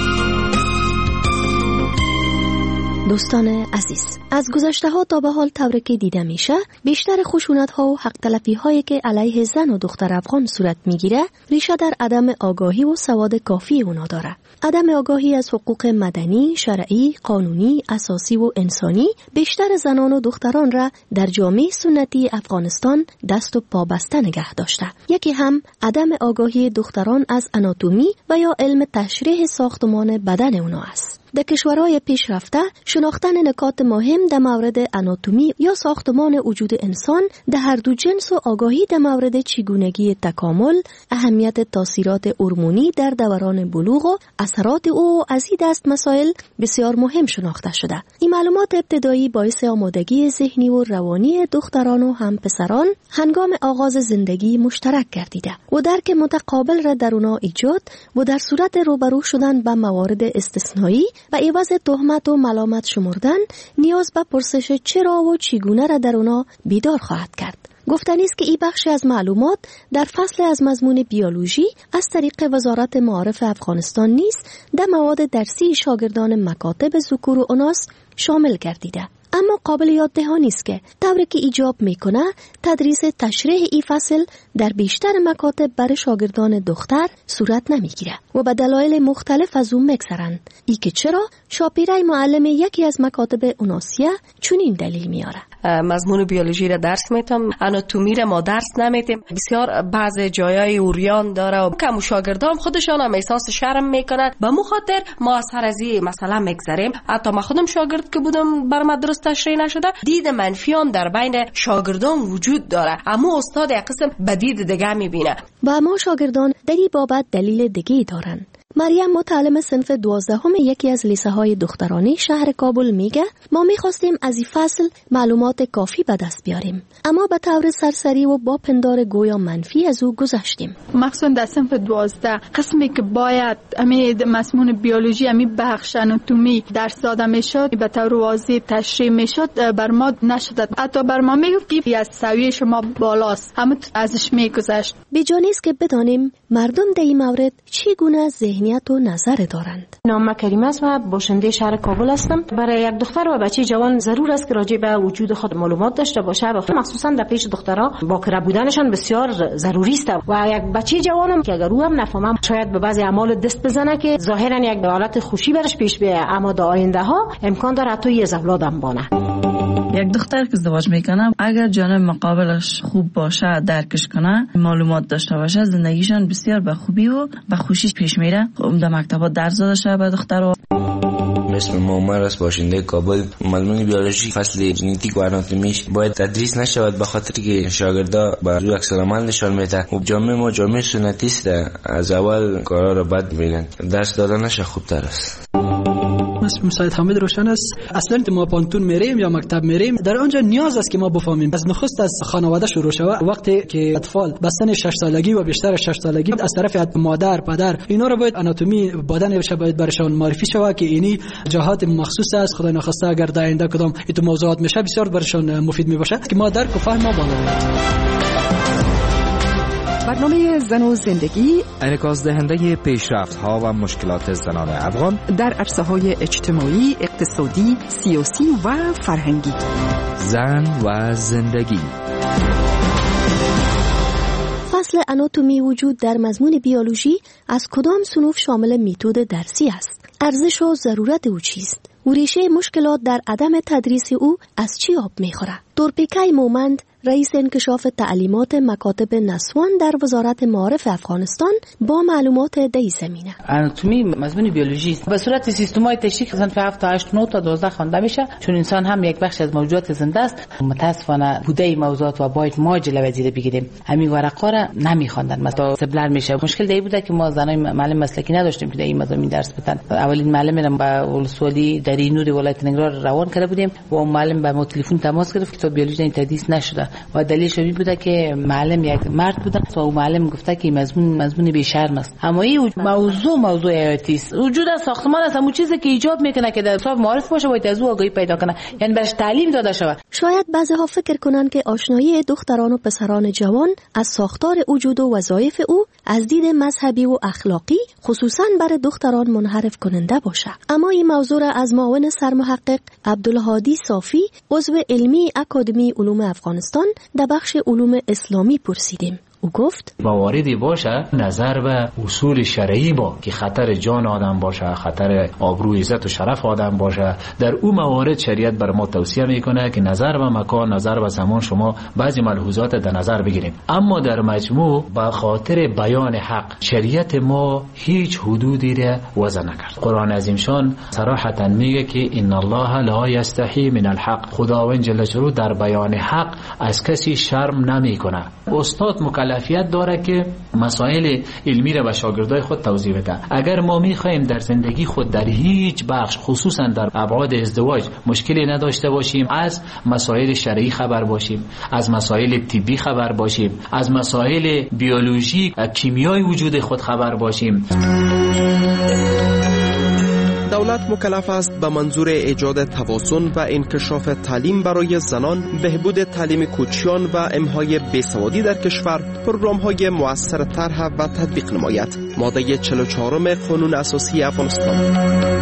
دوستان عزیز، از گذشته ها تا به حال طوری که دیده میشه بیشتر خشونت ها و حق تلفی هایی که علیه زن و دختر افغان صورت میگیره ریشه در عدم آگاهی و سواد کافی اونا داره. عدم آگاهی از حقوق مدنی، شرعی، قانونی، اساسی و انسانی بیشتر زنان و دختران را در جامعه سنتی افغانستان دست و پا بسته نگه داشته. یکی هم عدم آگاهی دختران از آناتومی و یا علم تشریح ساختمان بدن اونا است. در کشورهای پیشرفته شناختن نکات مهم در مورد آناتومی یا ساختمان وجود انسان در هر دو جنس و آگاهی در مورد چگونگی تکامل، اهمیت تاثیرات هورمونی در دوران بلوغ و اثرات او از این دست مسائل بسیار مهم شناخته شده. این معلومات ابتدایی باعث آمادگی ذهنی و روانی دختران و هم پسران هنگام آغاز زندگی مشترک گردیده و درک متقابل را در اونا ایجاد و در صورت روبرو شدن با موارد استثنایی و عوض تهمت و ملامت شمردن نیاز به پرسش چرا و چگونه را در اونا بیدار خواهد کرد. گفتنی است که این بخش از معلومات در فصل از مضمون بیولوژی از طریق وزارت معارف افغانستان نیز در مواد درسی شاگردان مکاتب ذکور و اناث شامل گردیده. اما قابل یاد دهانی است که طوری که ایجاب میکنه تدریس تشریح این فصل در بیشتر مکاتب برای شاگردان دختر صورت نمیگیره و به دلایل مختلف از اون میگذرند. ای که چرا شاپیرای معلم یکی از مکاتب اوناسیه چنین دلیل میاره. مضمون بیولوژی را درس میتم، آناتومی را ما درس نمیتیم. بسیار بعض جایای اوریان داره و کم شاگردان خودشان هم احساس شرم میکنند. به مخاطر ما از هر از این مثلا میگذریم. حتی من خودم شاگرد که بودم بر من درست تشریح نشده، دید منفی هم در بین شاگردان وجود داره. اما استاد یک قسم به دید دیگه میبینه. و ما شاگردان در این بابت دلیل دیگه دارن. مریم متعلم صنف 12 یکی از لیسه های دخترانه شهر کابل میگه ما میخواستیم از این فصل معلومات کافی به دست بیاریم، اما به طور سرسری و با پندار گویا منفی از او گذشتیم. مخصوصا در صنف 12 قسمی که باید مضمون بیولوژی بخش آناتومی درس داده میشد به طور واضح تشریح میشد، بر ما نشد. حتی بر ما میگفت که از سویه شما بالاست، اما ازش میگذشت. بی‌جانیست که بدانیم مردم در این مورد چگونه ذهنیت و نظر دارند. نام کریم است و باشنده شهر کابل هستم. برای یک دختر و بچه جوان ضرور است که راجع به وجود خود معلومات داشته باشه، مخصوصا در پیش دخترها باکره بودنشان بسیار ضروری است و یک بچه جوانم که اگر او هم نفهمه شاید به بعضی اعمال دست بزنه که ظاهرا یک حالت خوشی برش پیش بیاد، اما در آینده ها امکان داره حتی یه اولاد هم بانه. یک دختر که ازدواج میکنه اگر جانب مقابلش خوب باشه، درکش کنه، معلومات داشته باشه، زندگیشان بسیار به خوبی و به خوشی پیش میره. در مکتبات درس داده شده به دخترها. اسم معمر است، باشنده کابل. مضمون بیولوژی فصل ژنتیک و آناتومیش باید تدریس نشود به خاطر که شاگردا به روی عکس العمل نشان میده. جامعه ما جامعه سنتی است، از اول کارا رو بد میبینند. درس دادنش خوبتر است. اسمم سید حامد روشن است. اصلا ما پانتون میریم یا مکتب میریم، در آنجا نیاز است که ما بفهمیم از نخست از خانواده شروع شود. وقتی که اطفال بستن 6 سالگی و بیشتر 6 سالگی از طرف مادر پدر اینا رو باید آناتومی بدن باید برشان معرفی شود که اینی جهات مخصوص است. خدای نخواسته اگر در آینده کدام این موضوعات میشه بسیار برشان مفید میباشد که ما درک و فهم ما بالا. برنامه زن و زندگی انعکاس دهنده پیشرفت‌ها و مشکلات زنان افغان در عرصه‌های اجتماعی، اقتصادی، سیاسی و فرهنگی. زن و زندگی. فصل آناتومی وجود در مضمون بیولوژی از کدام صنوف شامل میتود درسی است؟ ارزش و ضرورت او چیست؟ و ریشه مشکلات در عدم تدریس او از چی آب میخوره؟ تورپیکای مومند رئیس انکشاف تعلیمات مکاتب نسوان در وزارت معارف افغانستان با معلومات در زمینه. آناتومی مضمون بیولوژی است. به صورت سیستم‌های تشریح صنف 7 تا 8 9 تا 12 خوانده میشه، چون انسان هم یک بخش از موجودات زنده است. متاسفانه بوده موضوعات و باید ما جلوه وزیر بگیریم. همین ورقا را نمیخواندن، مثلا سبلر میشه. مشکل دی بوده که ما زنای معلم مسلکی نداشتیم که در این مضامین درس بدن. اولین معلم با ولسوالی در نور ولایت ننگرهار روان کرده بودیم و اون معلم با ما تلفن تماس گرفت که بیولوژی تدریس نشده و دلیلش این بوده که معلم یک مرد بوده و اون معلم گفته که مضمون بی‌شرم است. اما این موضوع حیاتی است. وجود ساختمان است، همون چیزی که ایجاب میکنه که در صاحب معرف باشه باید از او آگاهی پیدا کنه، یعنی برش تعلیم داده شود. شاید بعضی‌ها فکر کنند که آشنایی دختران و پسران جوان از ساختار وجود و وظایف او از دید مذهبی و اخلاقی خصوصاً برای دختران منحرف کننده باشه. اما این موضوع را از معاون سرمحقق عبدالهادی صافی عضو علمی اکادمی علوم افغانستان در بخش علوم اسلامی پرسیدیم. او گفت مواردی باشه نظر به اصول شرعی با که خطر جان آدم باشه، خطر آبرو عزت و شرف آدم باشه، در اون موارد شریعت بر ما توصیه میکنه که نظر به مکان، نظر به زمان شما بعضی ملحوظات در نظر بگیریم. اما در مجموع به خاطر بیان حق شریعت ما هیچ حدودی را وضع نکرد. قرآن عظیم شان صراحتا میگه که ان الله لا یستحی من الحق. خداوند جل جلاله در بیان حق از کسی شرم نمیکنه. استاد مکلفیت داره که مسائل علمی را به شاگردای خود توضیح بده. اگر ما میخوایم در زندگی خود در هیچ بخش خصوصا در ابعاد ازدواج مشکلی نداشته باشیم، از مسائل شرعی خبر باشیم، از مسائل طبی خبر باشیم، از مسائل بیولوژی کیمیای وجود خود خبر باشیم. دولت مکلف است به منظور ایجاد توازن و انکشاف تعلیم برای زنان، بهبود تعلیم کوچیان و امحای بیسوادی در کشور پروگرام‌های مؤثر طرح و تطبیق نماید. ماده 44 قانون اساسی افغانستان.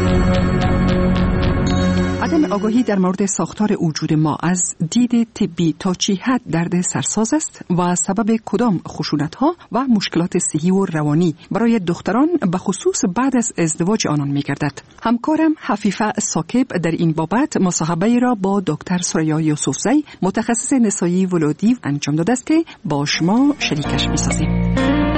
عدم آگاهی در مورد ساختار وجود ما از دید طبی تا چه حد درد سرساز است و سبب کدام خشونت‌ها و مشکلات صحی و روانی برای دختران به خصوص بعد از ازدواج آنان می‌گردد. همکارم حفیفه ساکب در این بابت مصاحبه را با دکتر سریا یوسفزی متخصص نسایی ولادی انجام داده است که با شما شریکش می‌سازیم.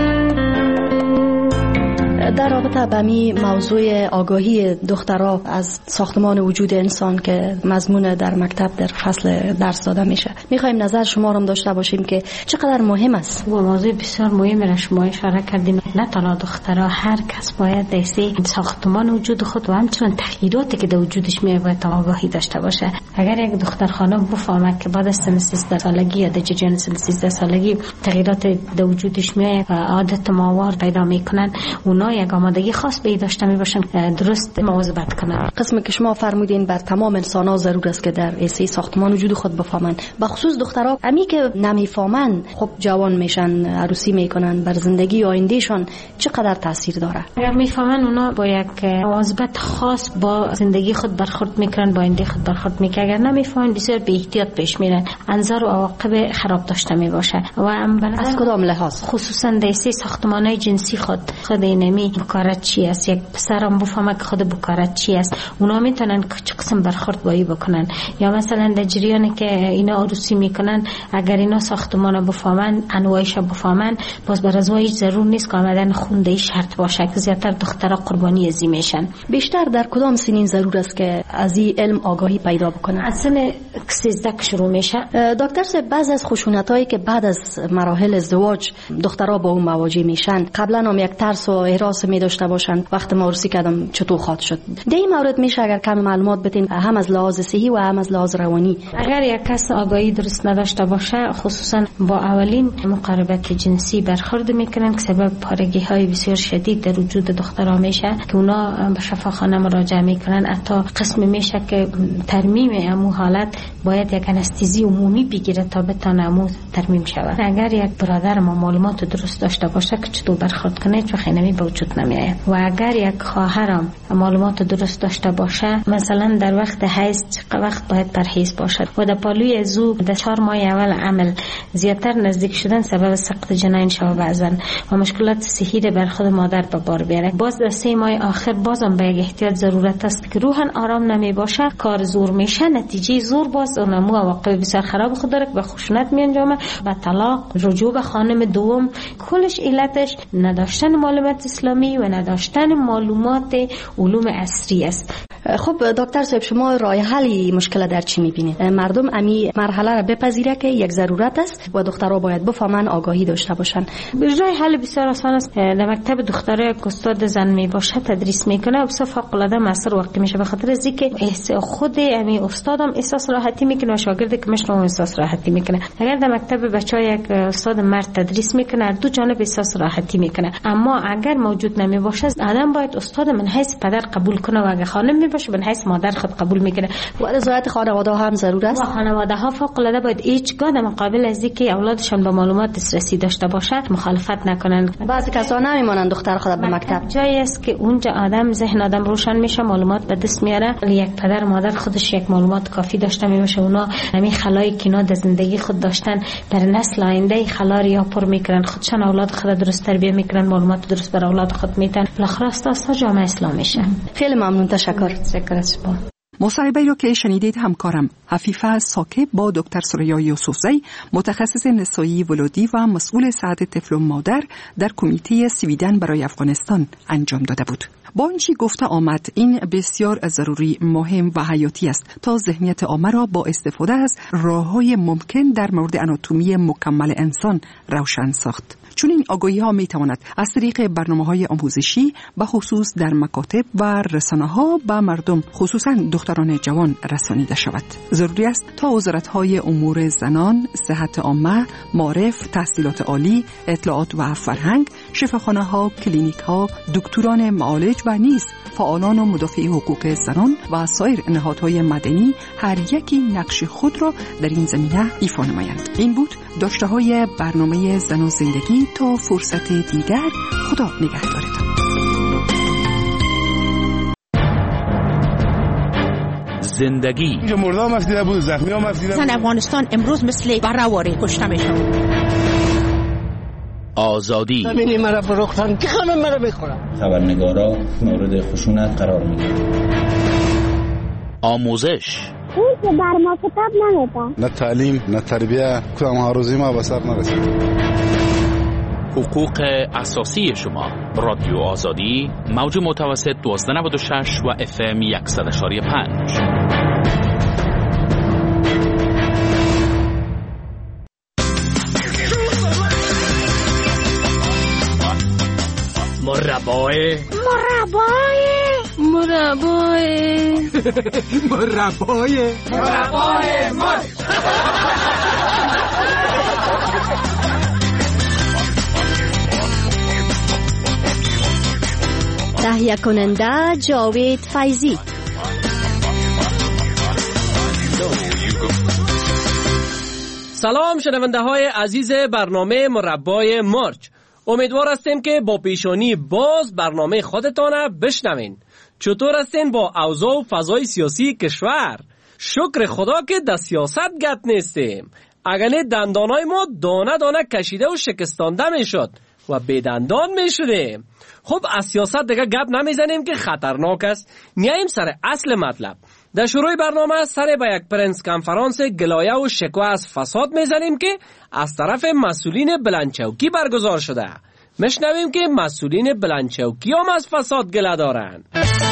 در رابطه با می موضوع آگاهی دخترها از ساختمان وجود انسان که مضمون در مکتب در فصل درس داده میشه، میخوایم نظر شما رو داشته باشیم که چقدر مهم است. و موضوع بسیار مهمی را شما اشاره کردین. نه تنها دخترها، هر کس باید در ساختمان وجود خود و همچنین تغییراتی که در وجودش میاد آگاهی داشته باشه. اگر یک دختر خانم بفهمه که بعد از سن 13 سالگی یا در جریان سن 13 سالگی تغییرات در وجودش میاد و عادت ماوار پیدا میکنن، اونا یک آمادگی خاص به داشته میباشن درست مواظبت کنن. قسمی که شما فرمودین بر تمام انسان‌ها ضرور است که در ایسه ساختمان وجود خود بفهمن. به خصوص دخترها امی که نمیفهمن، خب جوان میشن، عروسی میکنن، بر زندگی آیندهشان چقدر تاثیر داره؟ اگر میفهمن اونا با یک مواظبت خاص با زندگی خود برخورد میکنن، با آینده خود برخورد میکنن. اگر نمیفهمن بسیار بی احتیاط پیش میرن، انظار و عواقب خراب داشته میباشه. و از کدام لحاظ؟ خصوصا در ایسه ساختمان‌های جنسی خود اینمی بکارت چی است. یک پسرم بفهمه که خود بکارت چی است، اونا میتونن چه قسم برخورد با ای بکنن. یا مثلا در جریانی که اینا عروسی میکنن، اگر اینا ساختمان بفهمن، انواعش بفهمن، باز بر ازواج ضرور نیست که آمدن خونده شرط باشه که زیادتر دخترها قربانی ازی میشن. بیشتر در کدام سنین ضرور است که از این علم آگاهی پیدا بکنن؟ از سن 13 شروع میشه. دکتر صاحب، بعض از خشونتایی که بعد از مراحل ازدواج دخترها با اون مواجه میشن، قبلا هم یک ترس و هراس می داشته باشن وقت ما عروسی کردم چطور خواهد شد؟ در این مورد میشه اگر کم معلومات بدین، هم از لحاظ صحی و هم از لحاظ روانی؟ اگر یک کس آگاهی درست نداشته باشه، خصوصا با اولین مقاربت جنسی برخورد میکنن که سبب پارگی های بسیار شدید در وجود دخترها میشه که اونا به شفاخانه مراجعه میکنن. حتی قسم میشه که ترمیم امو حالت باید یک انستزی عمومی بگیره تا بتونه امو ترمیم شود. اگر یک برادر ما معلومات درست داشته باشه که چطور برخورد کنه، چه خیلی به وجود وجود نمیآید. و اگر یک خواهرم معلومات درست داشته باشه، مثلا در وقت حیض چقدر وقت باید پرهیز باشد و در پالوی زو در 4 ماه اول عمل زیادتر نزدیک شدن سبب سقط جنین شود بعضن و مشکلات صحی بر خود مادر به بار بیاره. باز در 3 ماه آخر بازم به یک احتیاط ضرورت است که روحن آرام نمی باشه، کار زور میشه، نتیجه زور باز اونمو عواقب بسیار خراب خود داره که به خشونت می انجامه، به طلاق، رجوع به خانم دوم. کلش علتش نداشتن معلومات اسلامی و نداشتن معلومات علوم عصری است. خب دکتر صاحب، شما راه حل مشکل در چی میبینید؟ مردم امی مرحله را بپذیره که یک ضرورت است و دخترها باید بفهمن، آگاهی داشته باشن. راه حل بسیار آسان است. در مکتب دختره که استاد زن می باشه تدریس میکنه و بسیار فوق العاده موثر واقع میشه، به خاطر از اینکه خود امی استادم احساس راحتی میکنه و شاگرد که مشنو احساس راحتی میکنه. اگر در مکتب بچه‌ها یک استاد مرد تدریس میکنه، هر دو جانب احساس راحتی میکنه. اما اگر موجود نمی باشه، آدم باید استاد من حیث پدر قبول کنه و اگر خانم می باشه من حیث مادر خود قبول میکنه. و رضایت خانواده ها هم ضرور است. و خانواده ها فوق العاده باید هیچگاه در مقابل از اینکه اولادشان به معلومات دسترسی داشته باشه مخالفت نکنن. بعضی کسا نمیمونن دختر خود به مکتب. جایی است که اونجا آدم ذهن آدم روشن میشه، معلومات به دست میاره. یک پدر مادر خودش یک معلومات کافی داشته میشه، اونا همین خلایی که اینا در زندگی خود داشتن در نسل آینده خلا یا پر میکنن، خودشان اولاد خود درست تربیت میکنن، معلومات درست بر اولاد خود میتن. بالاخره اساس جامعه اسلامی میشه. خیلی ممنون، تشکر. مصاحبه رو که شنیدید همکارم حفیفه ساکب با دکتر سریا یوسفزی، متخصص نسایی ولادی و مسئول سعادت طفل و مادر در کمیته سویدن برای افغانستان انجام داده بود. با آنچه گفته آمد، این بسیار ضروری، مهم و حیاتی است تا ذهنیت عامه را با استفاده از راه‌های ممکن در مورد آناتومی مکمل انسان روشن ساخت. چون این آگاهی ها می تواند از طریق برنامه‌های آموزشی به خصوص در مکاتب و رسانه‌ها به مردم، خصوصا دختران جوان، رسانیده شود. ضروری است تا وزارت‌های امور زنان، صحت عامه، معارف، تحصیلات عالی، اطلاعات و فرهنگ، شفاخانه‌ها، کلینیک‌ها، دکتران معالج و نیز فعالان و مدافع حقوق زنان و سایر نهادهای مدنی هر یکی نقش خود را در این زمینه ایفا نمایند. این بود داشته‌های برنامه زن و زندگی. تا فرصت دیگر، خدا نگهدارتان. زندگی اینجا مرده هم افدیده بود، زخمی هم افدیده بود. زن افغانستان امروز مثل برهواری کشته میشن. آزادی ببینی مرا فروختن که همه مرا بخورن. خبرنگارا مورد خشونت قرار میگیرن. آموزش اون که بر ما کتاب نمیده، نه تعلیم نه تربیه، کدام هاروزی ما به سر نرسید. حقوق اساسی شما. رادیو آزادی، موج متوسط 1296 و FM 100.5. مربای تهیه کننده جاوید فیضی. سلام شنونده های عزیز برنامه مربای مارچ. امیدوار هستیم که با پیشانی باز برنامه خودتان بشنوین. چطور هستین با اوضاع و فضای سیاسی کشور؟ شکر خدا که در سیاست گت نیستیم. اگرنه دندانای ما دانه دانه کشیده و شکستانده میشد و به دندان میشدیم. خب از سیاست دیگه گپ نمیزنیم که خطرناک است. میایم سر اصل مطلب. در شروع برنامه سر به یک پرنس کنفرانس گلایه و شکوه از فساد میزنیم که از طرف مسئولین بلندچوکی برگزار شده. میشنویم که مسئولین بلندچوکی هم از فساد گله دارن.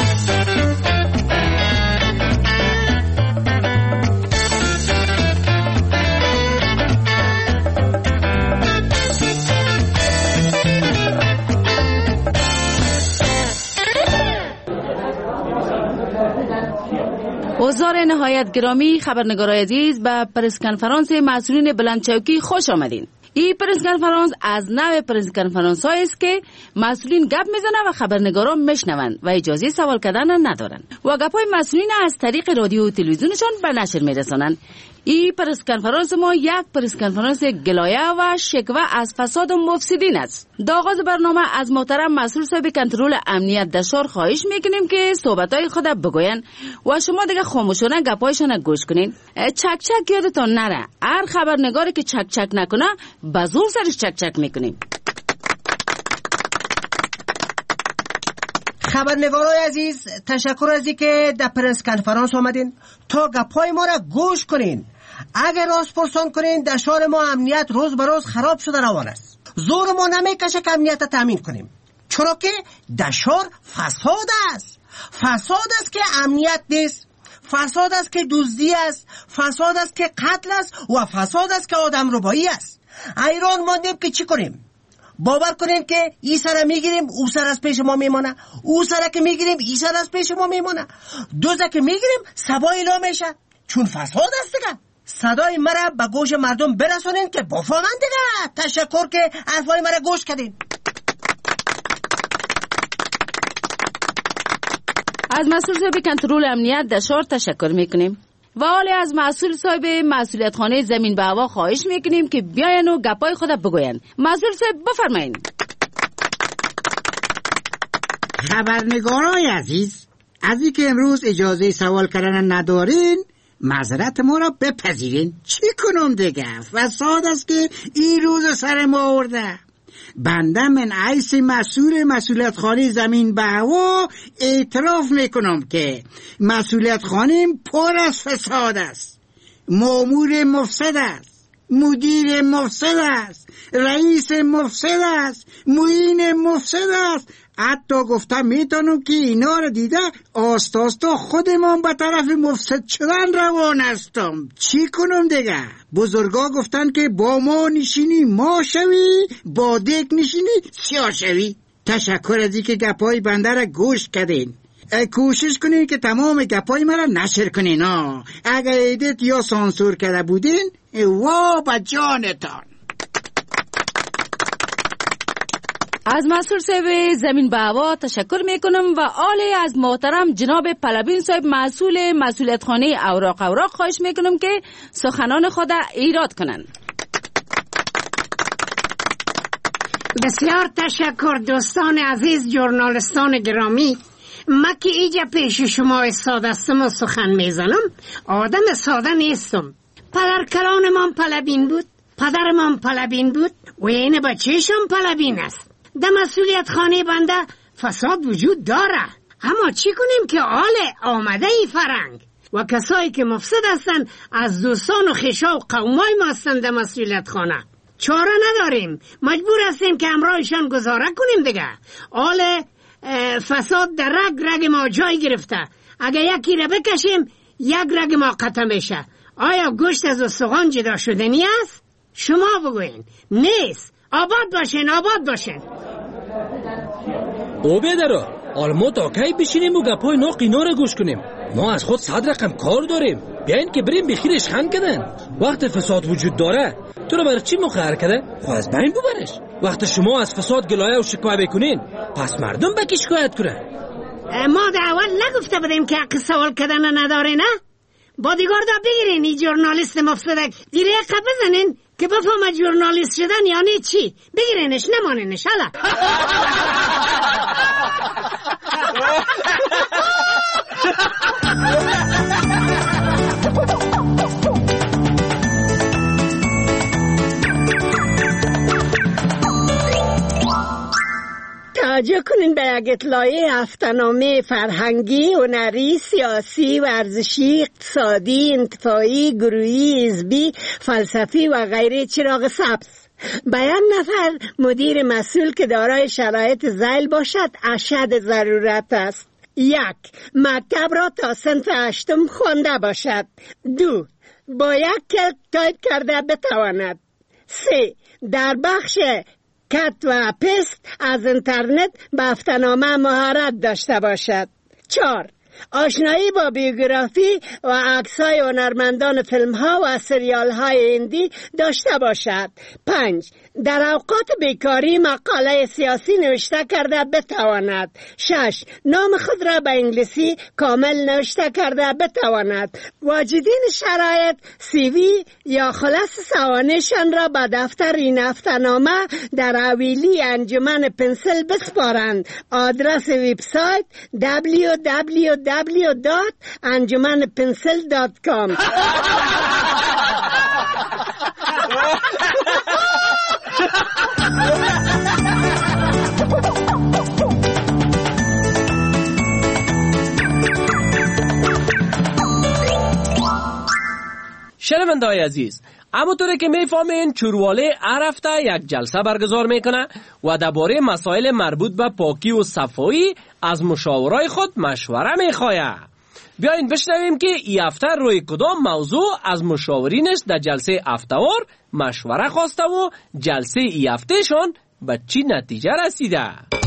حضار نهایت گرامی، خبرنگارای عزیز، به پرس کنفرانس مسئولین بلندچوکی خوش آمدین. این پرس کنفرانس از نوع پرس کنفرانس هایی است که مسئولین گپ میزنن و خبرنگاران میشنون و اجازه سوال کردن ندارن و گپای مسئولین از طریق رادیو و تلویزیونشان به نشر میرسانن. این پرس کنفرانس ما یک پرس کنفرانس گلایه و شکوه از فساد و مفسدین است. در آغاز برنامه از محترم مسئول صاحب کنترل امنیت دشار خواهش میکنیم که صحبت‌های خود بگوین و شما دیگه خاموشانه گپایشان گوش کنین. چک چک یادتان نره، هر خبرنگاری که چک چک نکنه به زور سرش چک چک میکنیم. خبرنگارای عزیز، تشکر از اینکه در پرس کنفرانس آمدین تا گپای ما را گوش کنین. اگر راست پرسان کنین در شهر ما امنیت روز به روز خراب شده روان است. زور ما نمیکشه که امنیت تامین کنیم، چرا که در شهر فساد است. فساد است که امنیت نیست، فساد است که دزدی است، فساد است که قتل است و فساد است که آدمربایی است. ایران ماندیم که چی کنیم؟ باور کنین که این سر میگیریم او سر از پیش ما میمانه، او سر که میگیریم این سر از پیش ما میمانه، دوزه که میگیریم سبا اعلام میشه، چون فساد است دیگه. صدای مرا به گوش مردم برسونین که بفهمن دیگه. تشکر که حرفای مرا گوش کردین. از مسئول صاحب کنترل امنیت دشار تشکر میکنیم و حالی از مسئول صاحب مسئولیت خانه زمین به هوا خواهش میکنیم که بیاین و گپای خود بگوین. مسئول صاحب بفرمایین. خبرنگارای عزیز، از اینکه امروز اجازه سوال کردن ندارین معذرت ما را بپذیرین. چی کنم دیگه؟ فساد است که این روز سر ما آورده. بنده من حیث مسئولیت خانه زمین به هوا اعتراف میکنم که مسئولیت خانه پر از فساد است. مامور مفسد است، مدیر مفسد است، رئیس مفسد است، معین مفسد است. حتی گفتم میتونم که اینا رو دیده آستا خودمان به طرف مفسد شدن روان هستم. چی کنم دیگه؟ بزرگا گفتن که با ما نشینی ما شوی، با دک نشینی سیاه شوی. تشکر از اینکه گپای بنده را گوش کردین. کوشش کنین که تمام گپای مرا نشر کنین. اگر ایدیت یا سانسور کرده بودین وا با جانتان. از مسئول صاحب زمین به هوا تشکر میکنم و آلی از محترم جناب پلبین صاحب مسئول مسئولیت خانه اوراق خواهش میکنم که سخنان خود ایراد کنن. بسیار تشکر دوستان عزیز، ژورنالیستان گرامی. ما که ایجا پیش شما ساده هستم و سخن میزنم، آدم ساده نیستم. پدرکلانمان پلبین بود، پدرمان پلبین بود و این بچهشم پلبین است. در مسئولیت خانه بنده فساد وجود داره، اما چی کنیم که آل آمده ای فرنگ و کسایی که مفسد هستن از دوستان و خیشا و قومای ما هستن در مسئولیت خانه. چاره نداریم، مجبور هستیم که امرایشان گزاره کنیم دیگه. آل فساد در رگ ما جای گرفته، اگه یکی را بکشیم یک رگ ما قطع میشه. آیا گوشت از استخوان جدا شدنی است؟ شما بگوین. نیست. آباد باشین. اوبیدرو، ما تا کی بشینیم و گپای نو قینا را گوش کنیم؟ ما از خود 100 رقم کار داریم. بیاین که بریم بخیرش خند کردن. وقت فساد وجود داره تو رو برای چی مخیر کرده؟ خو از بین ببرش. وقت شما از فساد گلایه و شکایت بکنین پس مردم به کی شکایت کنه؟ ما در اول نگفته بودیم که حق سوال کردن نداره؟ نه بادیگارد بگیرین این ژورنالیست مفسدک دیره قب بزنین که بفهمه ژورنالیست شدن یعنی چی. بگیرینش نمانینش. حالا توجه کنین به یک اطلاعیه هفته‌نامه فرهنگی، هنری، سیاسی، ورزشی، اقتصادی، انتفاعی، گروهی، حزبی، فلسفی و غیره چراغ سبز. بیان نفر مدیر مسئول که دارای شرایط ذیل باشد اشد ضرورت است. 1. مکتب را تا صنف 8 خوانده باشد. 2. با یک کلک تایپ کرده بتواند. 3. در بخش کت و پست از اینترنت به هفته‌نامه مهارت داشته باشد. 4. آشنایی با بیوگرافی و عکس‌های هنرمندان فیلم‌ها و سریال‌های هندی داشته باشد. 5. در اوقات بیکاری مقاله سیاسی نوشته کرده بتواند. 6. نام خود را به انگلیسی کامل نوشته کرده بتواند. واجدین شرایط CV یا خلاص سوانحشان را به دفتر این هفته‌نامه در حویلی انجمن پنسل بسپارند. آدرس وبسایت www.anjumanpencil.com. شنونده‌های عزیز، همونطوری که میفهمین چورواله هر هفته یک جلسه برگزار میکنه و درباره مسائل مربوط به پاکی و صفایی از مشاورای خود مشوره میخواه. بیاین بشنویم که این هفته روی کدام موضوع از مشاورینش در جلسه هفته‌وار مشوره خواسته و جلسه این هفتهشان به چی نتیجه رسیده.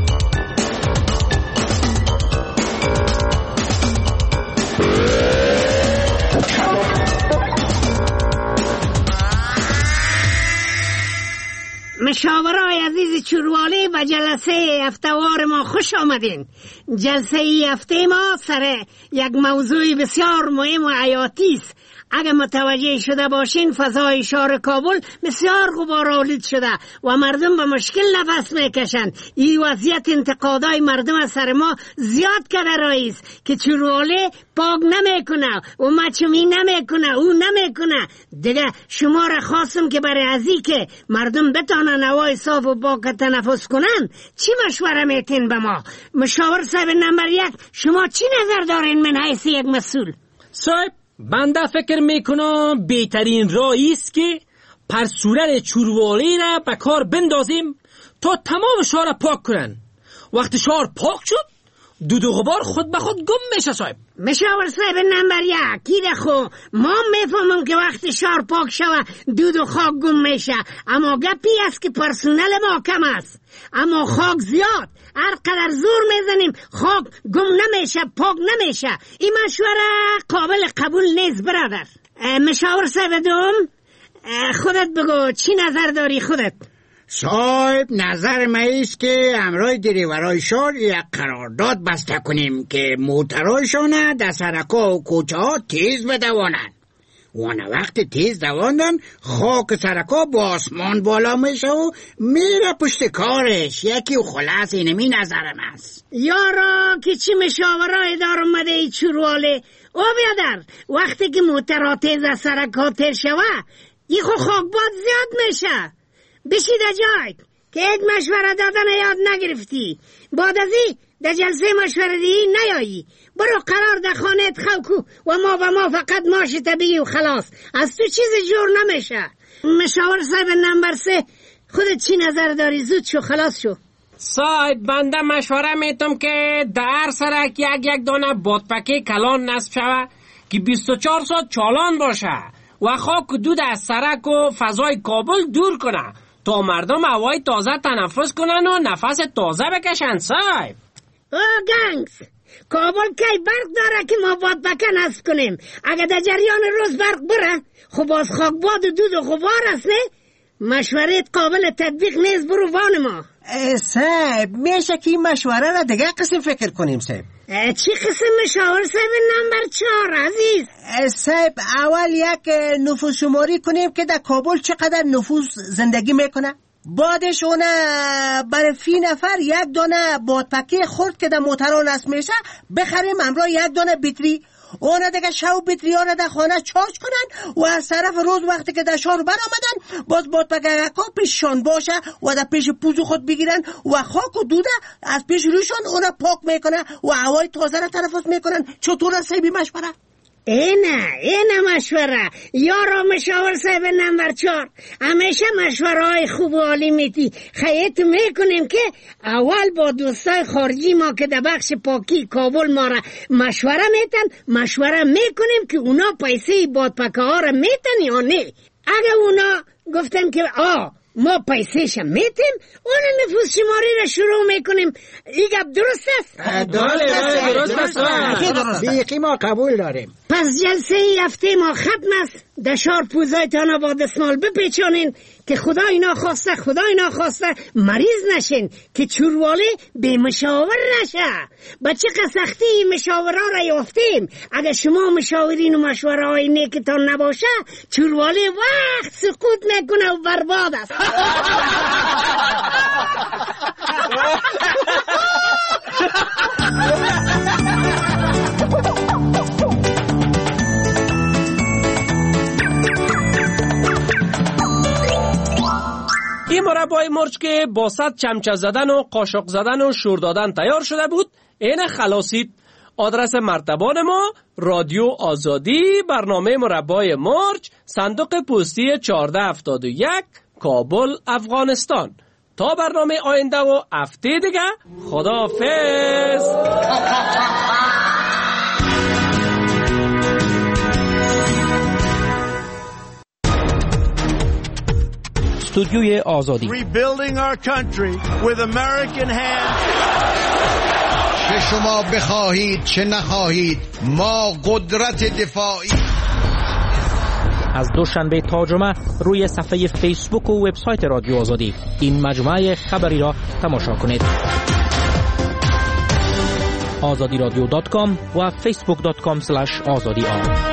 مشاورای عزیز چوروالی و جلسه هفته‌وار ما خوش آمدین. جلسه هفته ما سر یک موضوع بسیار مهم و حیاتی است. اگر متوجه شده باشین فضای شهر کابل بسیار غبارآلود شده و مردم به مشکل نفس میکشند. این وضعیت انتقادای مردم از سر ما زیاد کرده رئیس که چوروالی پاک نمیکنه و مچمی نمیکنه او نمیکنه. دیگه شما را خواستم که برای ازی که مردم بتانن هوای صاف و پاک تنفس کنن چی مشوره میتین به ما؟ مشاور صاحب نمبر 1 شما چی نظر دارین من حیث یک مسئول؟ صاحب بنده فکر میکنم بهترین راهی است که پرسورر چوروالی را به کار بندازیم تا تمام شهر را پاک کنن. وقتی شهر پاک شد دود و غبار خود به خود گم میشه. صاحب مشاور صاحب نمبر 1 کی دخو ما میفهمم که وقتی شهر پاک شود دود و خاک گم میشه، اما گپی است که پرسنل ما کم است اما خاک زیاد. هر قدر زور میزنیم خاک گم نمیشه، پاک نمیشه. این مشوره قابل قبول نیست برادر. مشاور صاحب دوم خودت بگو چی نظر داری خودت؟ صاحب نظر ما ایست که همراه دریورای شهر یک قرارداد بسته کنیم که موترایشان در سرکا و کوچه ها تیز بدوانند. وانا وقت تیز دواندن خاک سرکا با آسمان بالا میشه و میره پشت کارش. یکی و خلاص اینمی نظرم است. یارا که چی مشاورای دار اومده ای چورواله او بیادر وقتی که موترها تیز از سرکا تیر شوه ای خو خاک باد زیاد میشه. بشید جای که یک مشوره دادن یاد نگرفتی. بعد از این در جلسه مشوره دی نیایی. برو قرار در خانه خوکو و ما به ما فقط ماش طبیعی و خلاص. از تو چیز جور نمیشه. مشاور صاحب نمبر 3 خودت چی نظر داری؟ زود شو خلاص شو. صاحب بنده مشوره میتم که در سرک یک دانه بادپکه کلان نصب شوه که 24 ساعت چالان باشه و خاک و دود از سرک و فضای کابل دور کنه تا مردم هوای تازه تنفس کنن و نفس تازه بکشن. صاحب گنگس کابل کی برق داره که ما بادپکه نصب کنیم؟ اگه در جریان روز برق بره خب باز خاک باد و دود و غبار است نه؟ مشورت قابل تطبیق نیست برو وان ما. صاحب میشه که این مشوره را دیگه قسم فکر کنیم. صاحب چی قسم مشاور صاحب نمبر 4 عزیز؟ صاحب اول یک نفوس شماری کنیم که در کابل چقدر نفوس زندگی میکنه. بعدش اونه برای فی نفر یک دانه بادپکه خورد که در موترها نصب میشه بخریم همراه یک دانه بیتری. اونا دیگه شو بیتری ها را در خانه چارج کنن و از طرف روز وقتی که در شهر برآمدن باز بادپکه ها پیششان باشه و در پیش پوزو خود بگیرن و خاک و دوده از پیش روشان اونا پاک میکنن و هوای تازه را تنفس میکنن. چطور است سیبی مشوره؟ اینه مشوره یارا مشاور صاحب نمبر 4 همیشه مشوره های خوب و عالی میتی. خیلی میکنیم که اول با دوستای خارجی ما که در بخش پاکی کابل ما را مشوره میتن مشوره میکنیم که اونا پیسه بادپکه ها را میتن یا نه. اگه اونا گفتن که ما پیسهش میتیم اون نفوس شماری را شروع میکنیم. این گپ درست است؟ بله درست است. بیقی ما قبول داریم. پس جلسه ای هفته ما ختم است. دشار پوزایتان با دستمال بپیچانین که خدای ناخواسته مریض نشین که چورواله به مشاور نشه. بچه سختی مشاوره را یافتیم. اگر شما مشاورین و مشوره های نیکتان نباشه چورواله وقت سقوط میکنه و برباد است. این مربای مرچ که با 100 چمچه زدن و قاشق زدن و شور دادن تیار شده بود این خلاصید. آدرس مرتبان ما رادیو آزادی، برنامه مربای مرچ، صندوق پستی 1471 کابل افغانستان. تا برنامه آینده و هفته دیگه خداحافظ. استودیوی آزادی. Rebuilding our country with American hands. چه شما بخواهید چه نخواهید ما قدرت دفاعی. از دوشنبه تا جمعه روی صفحه فیسبوک و وبسایت رادیو آزادی این مجموعه خبری را تماشا کنید. azadiradyo.com و facebook.com/azadi.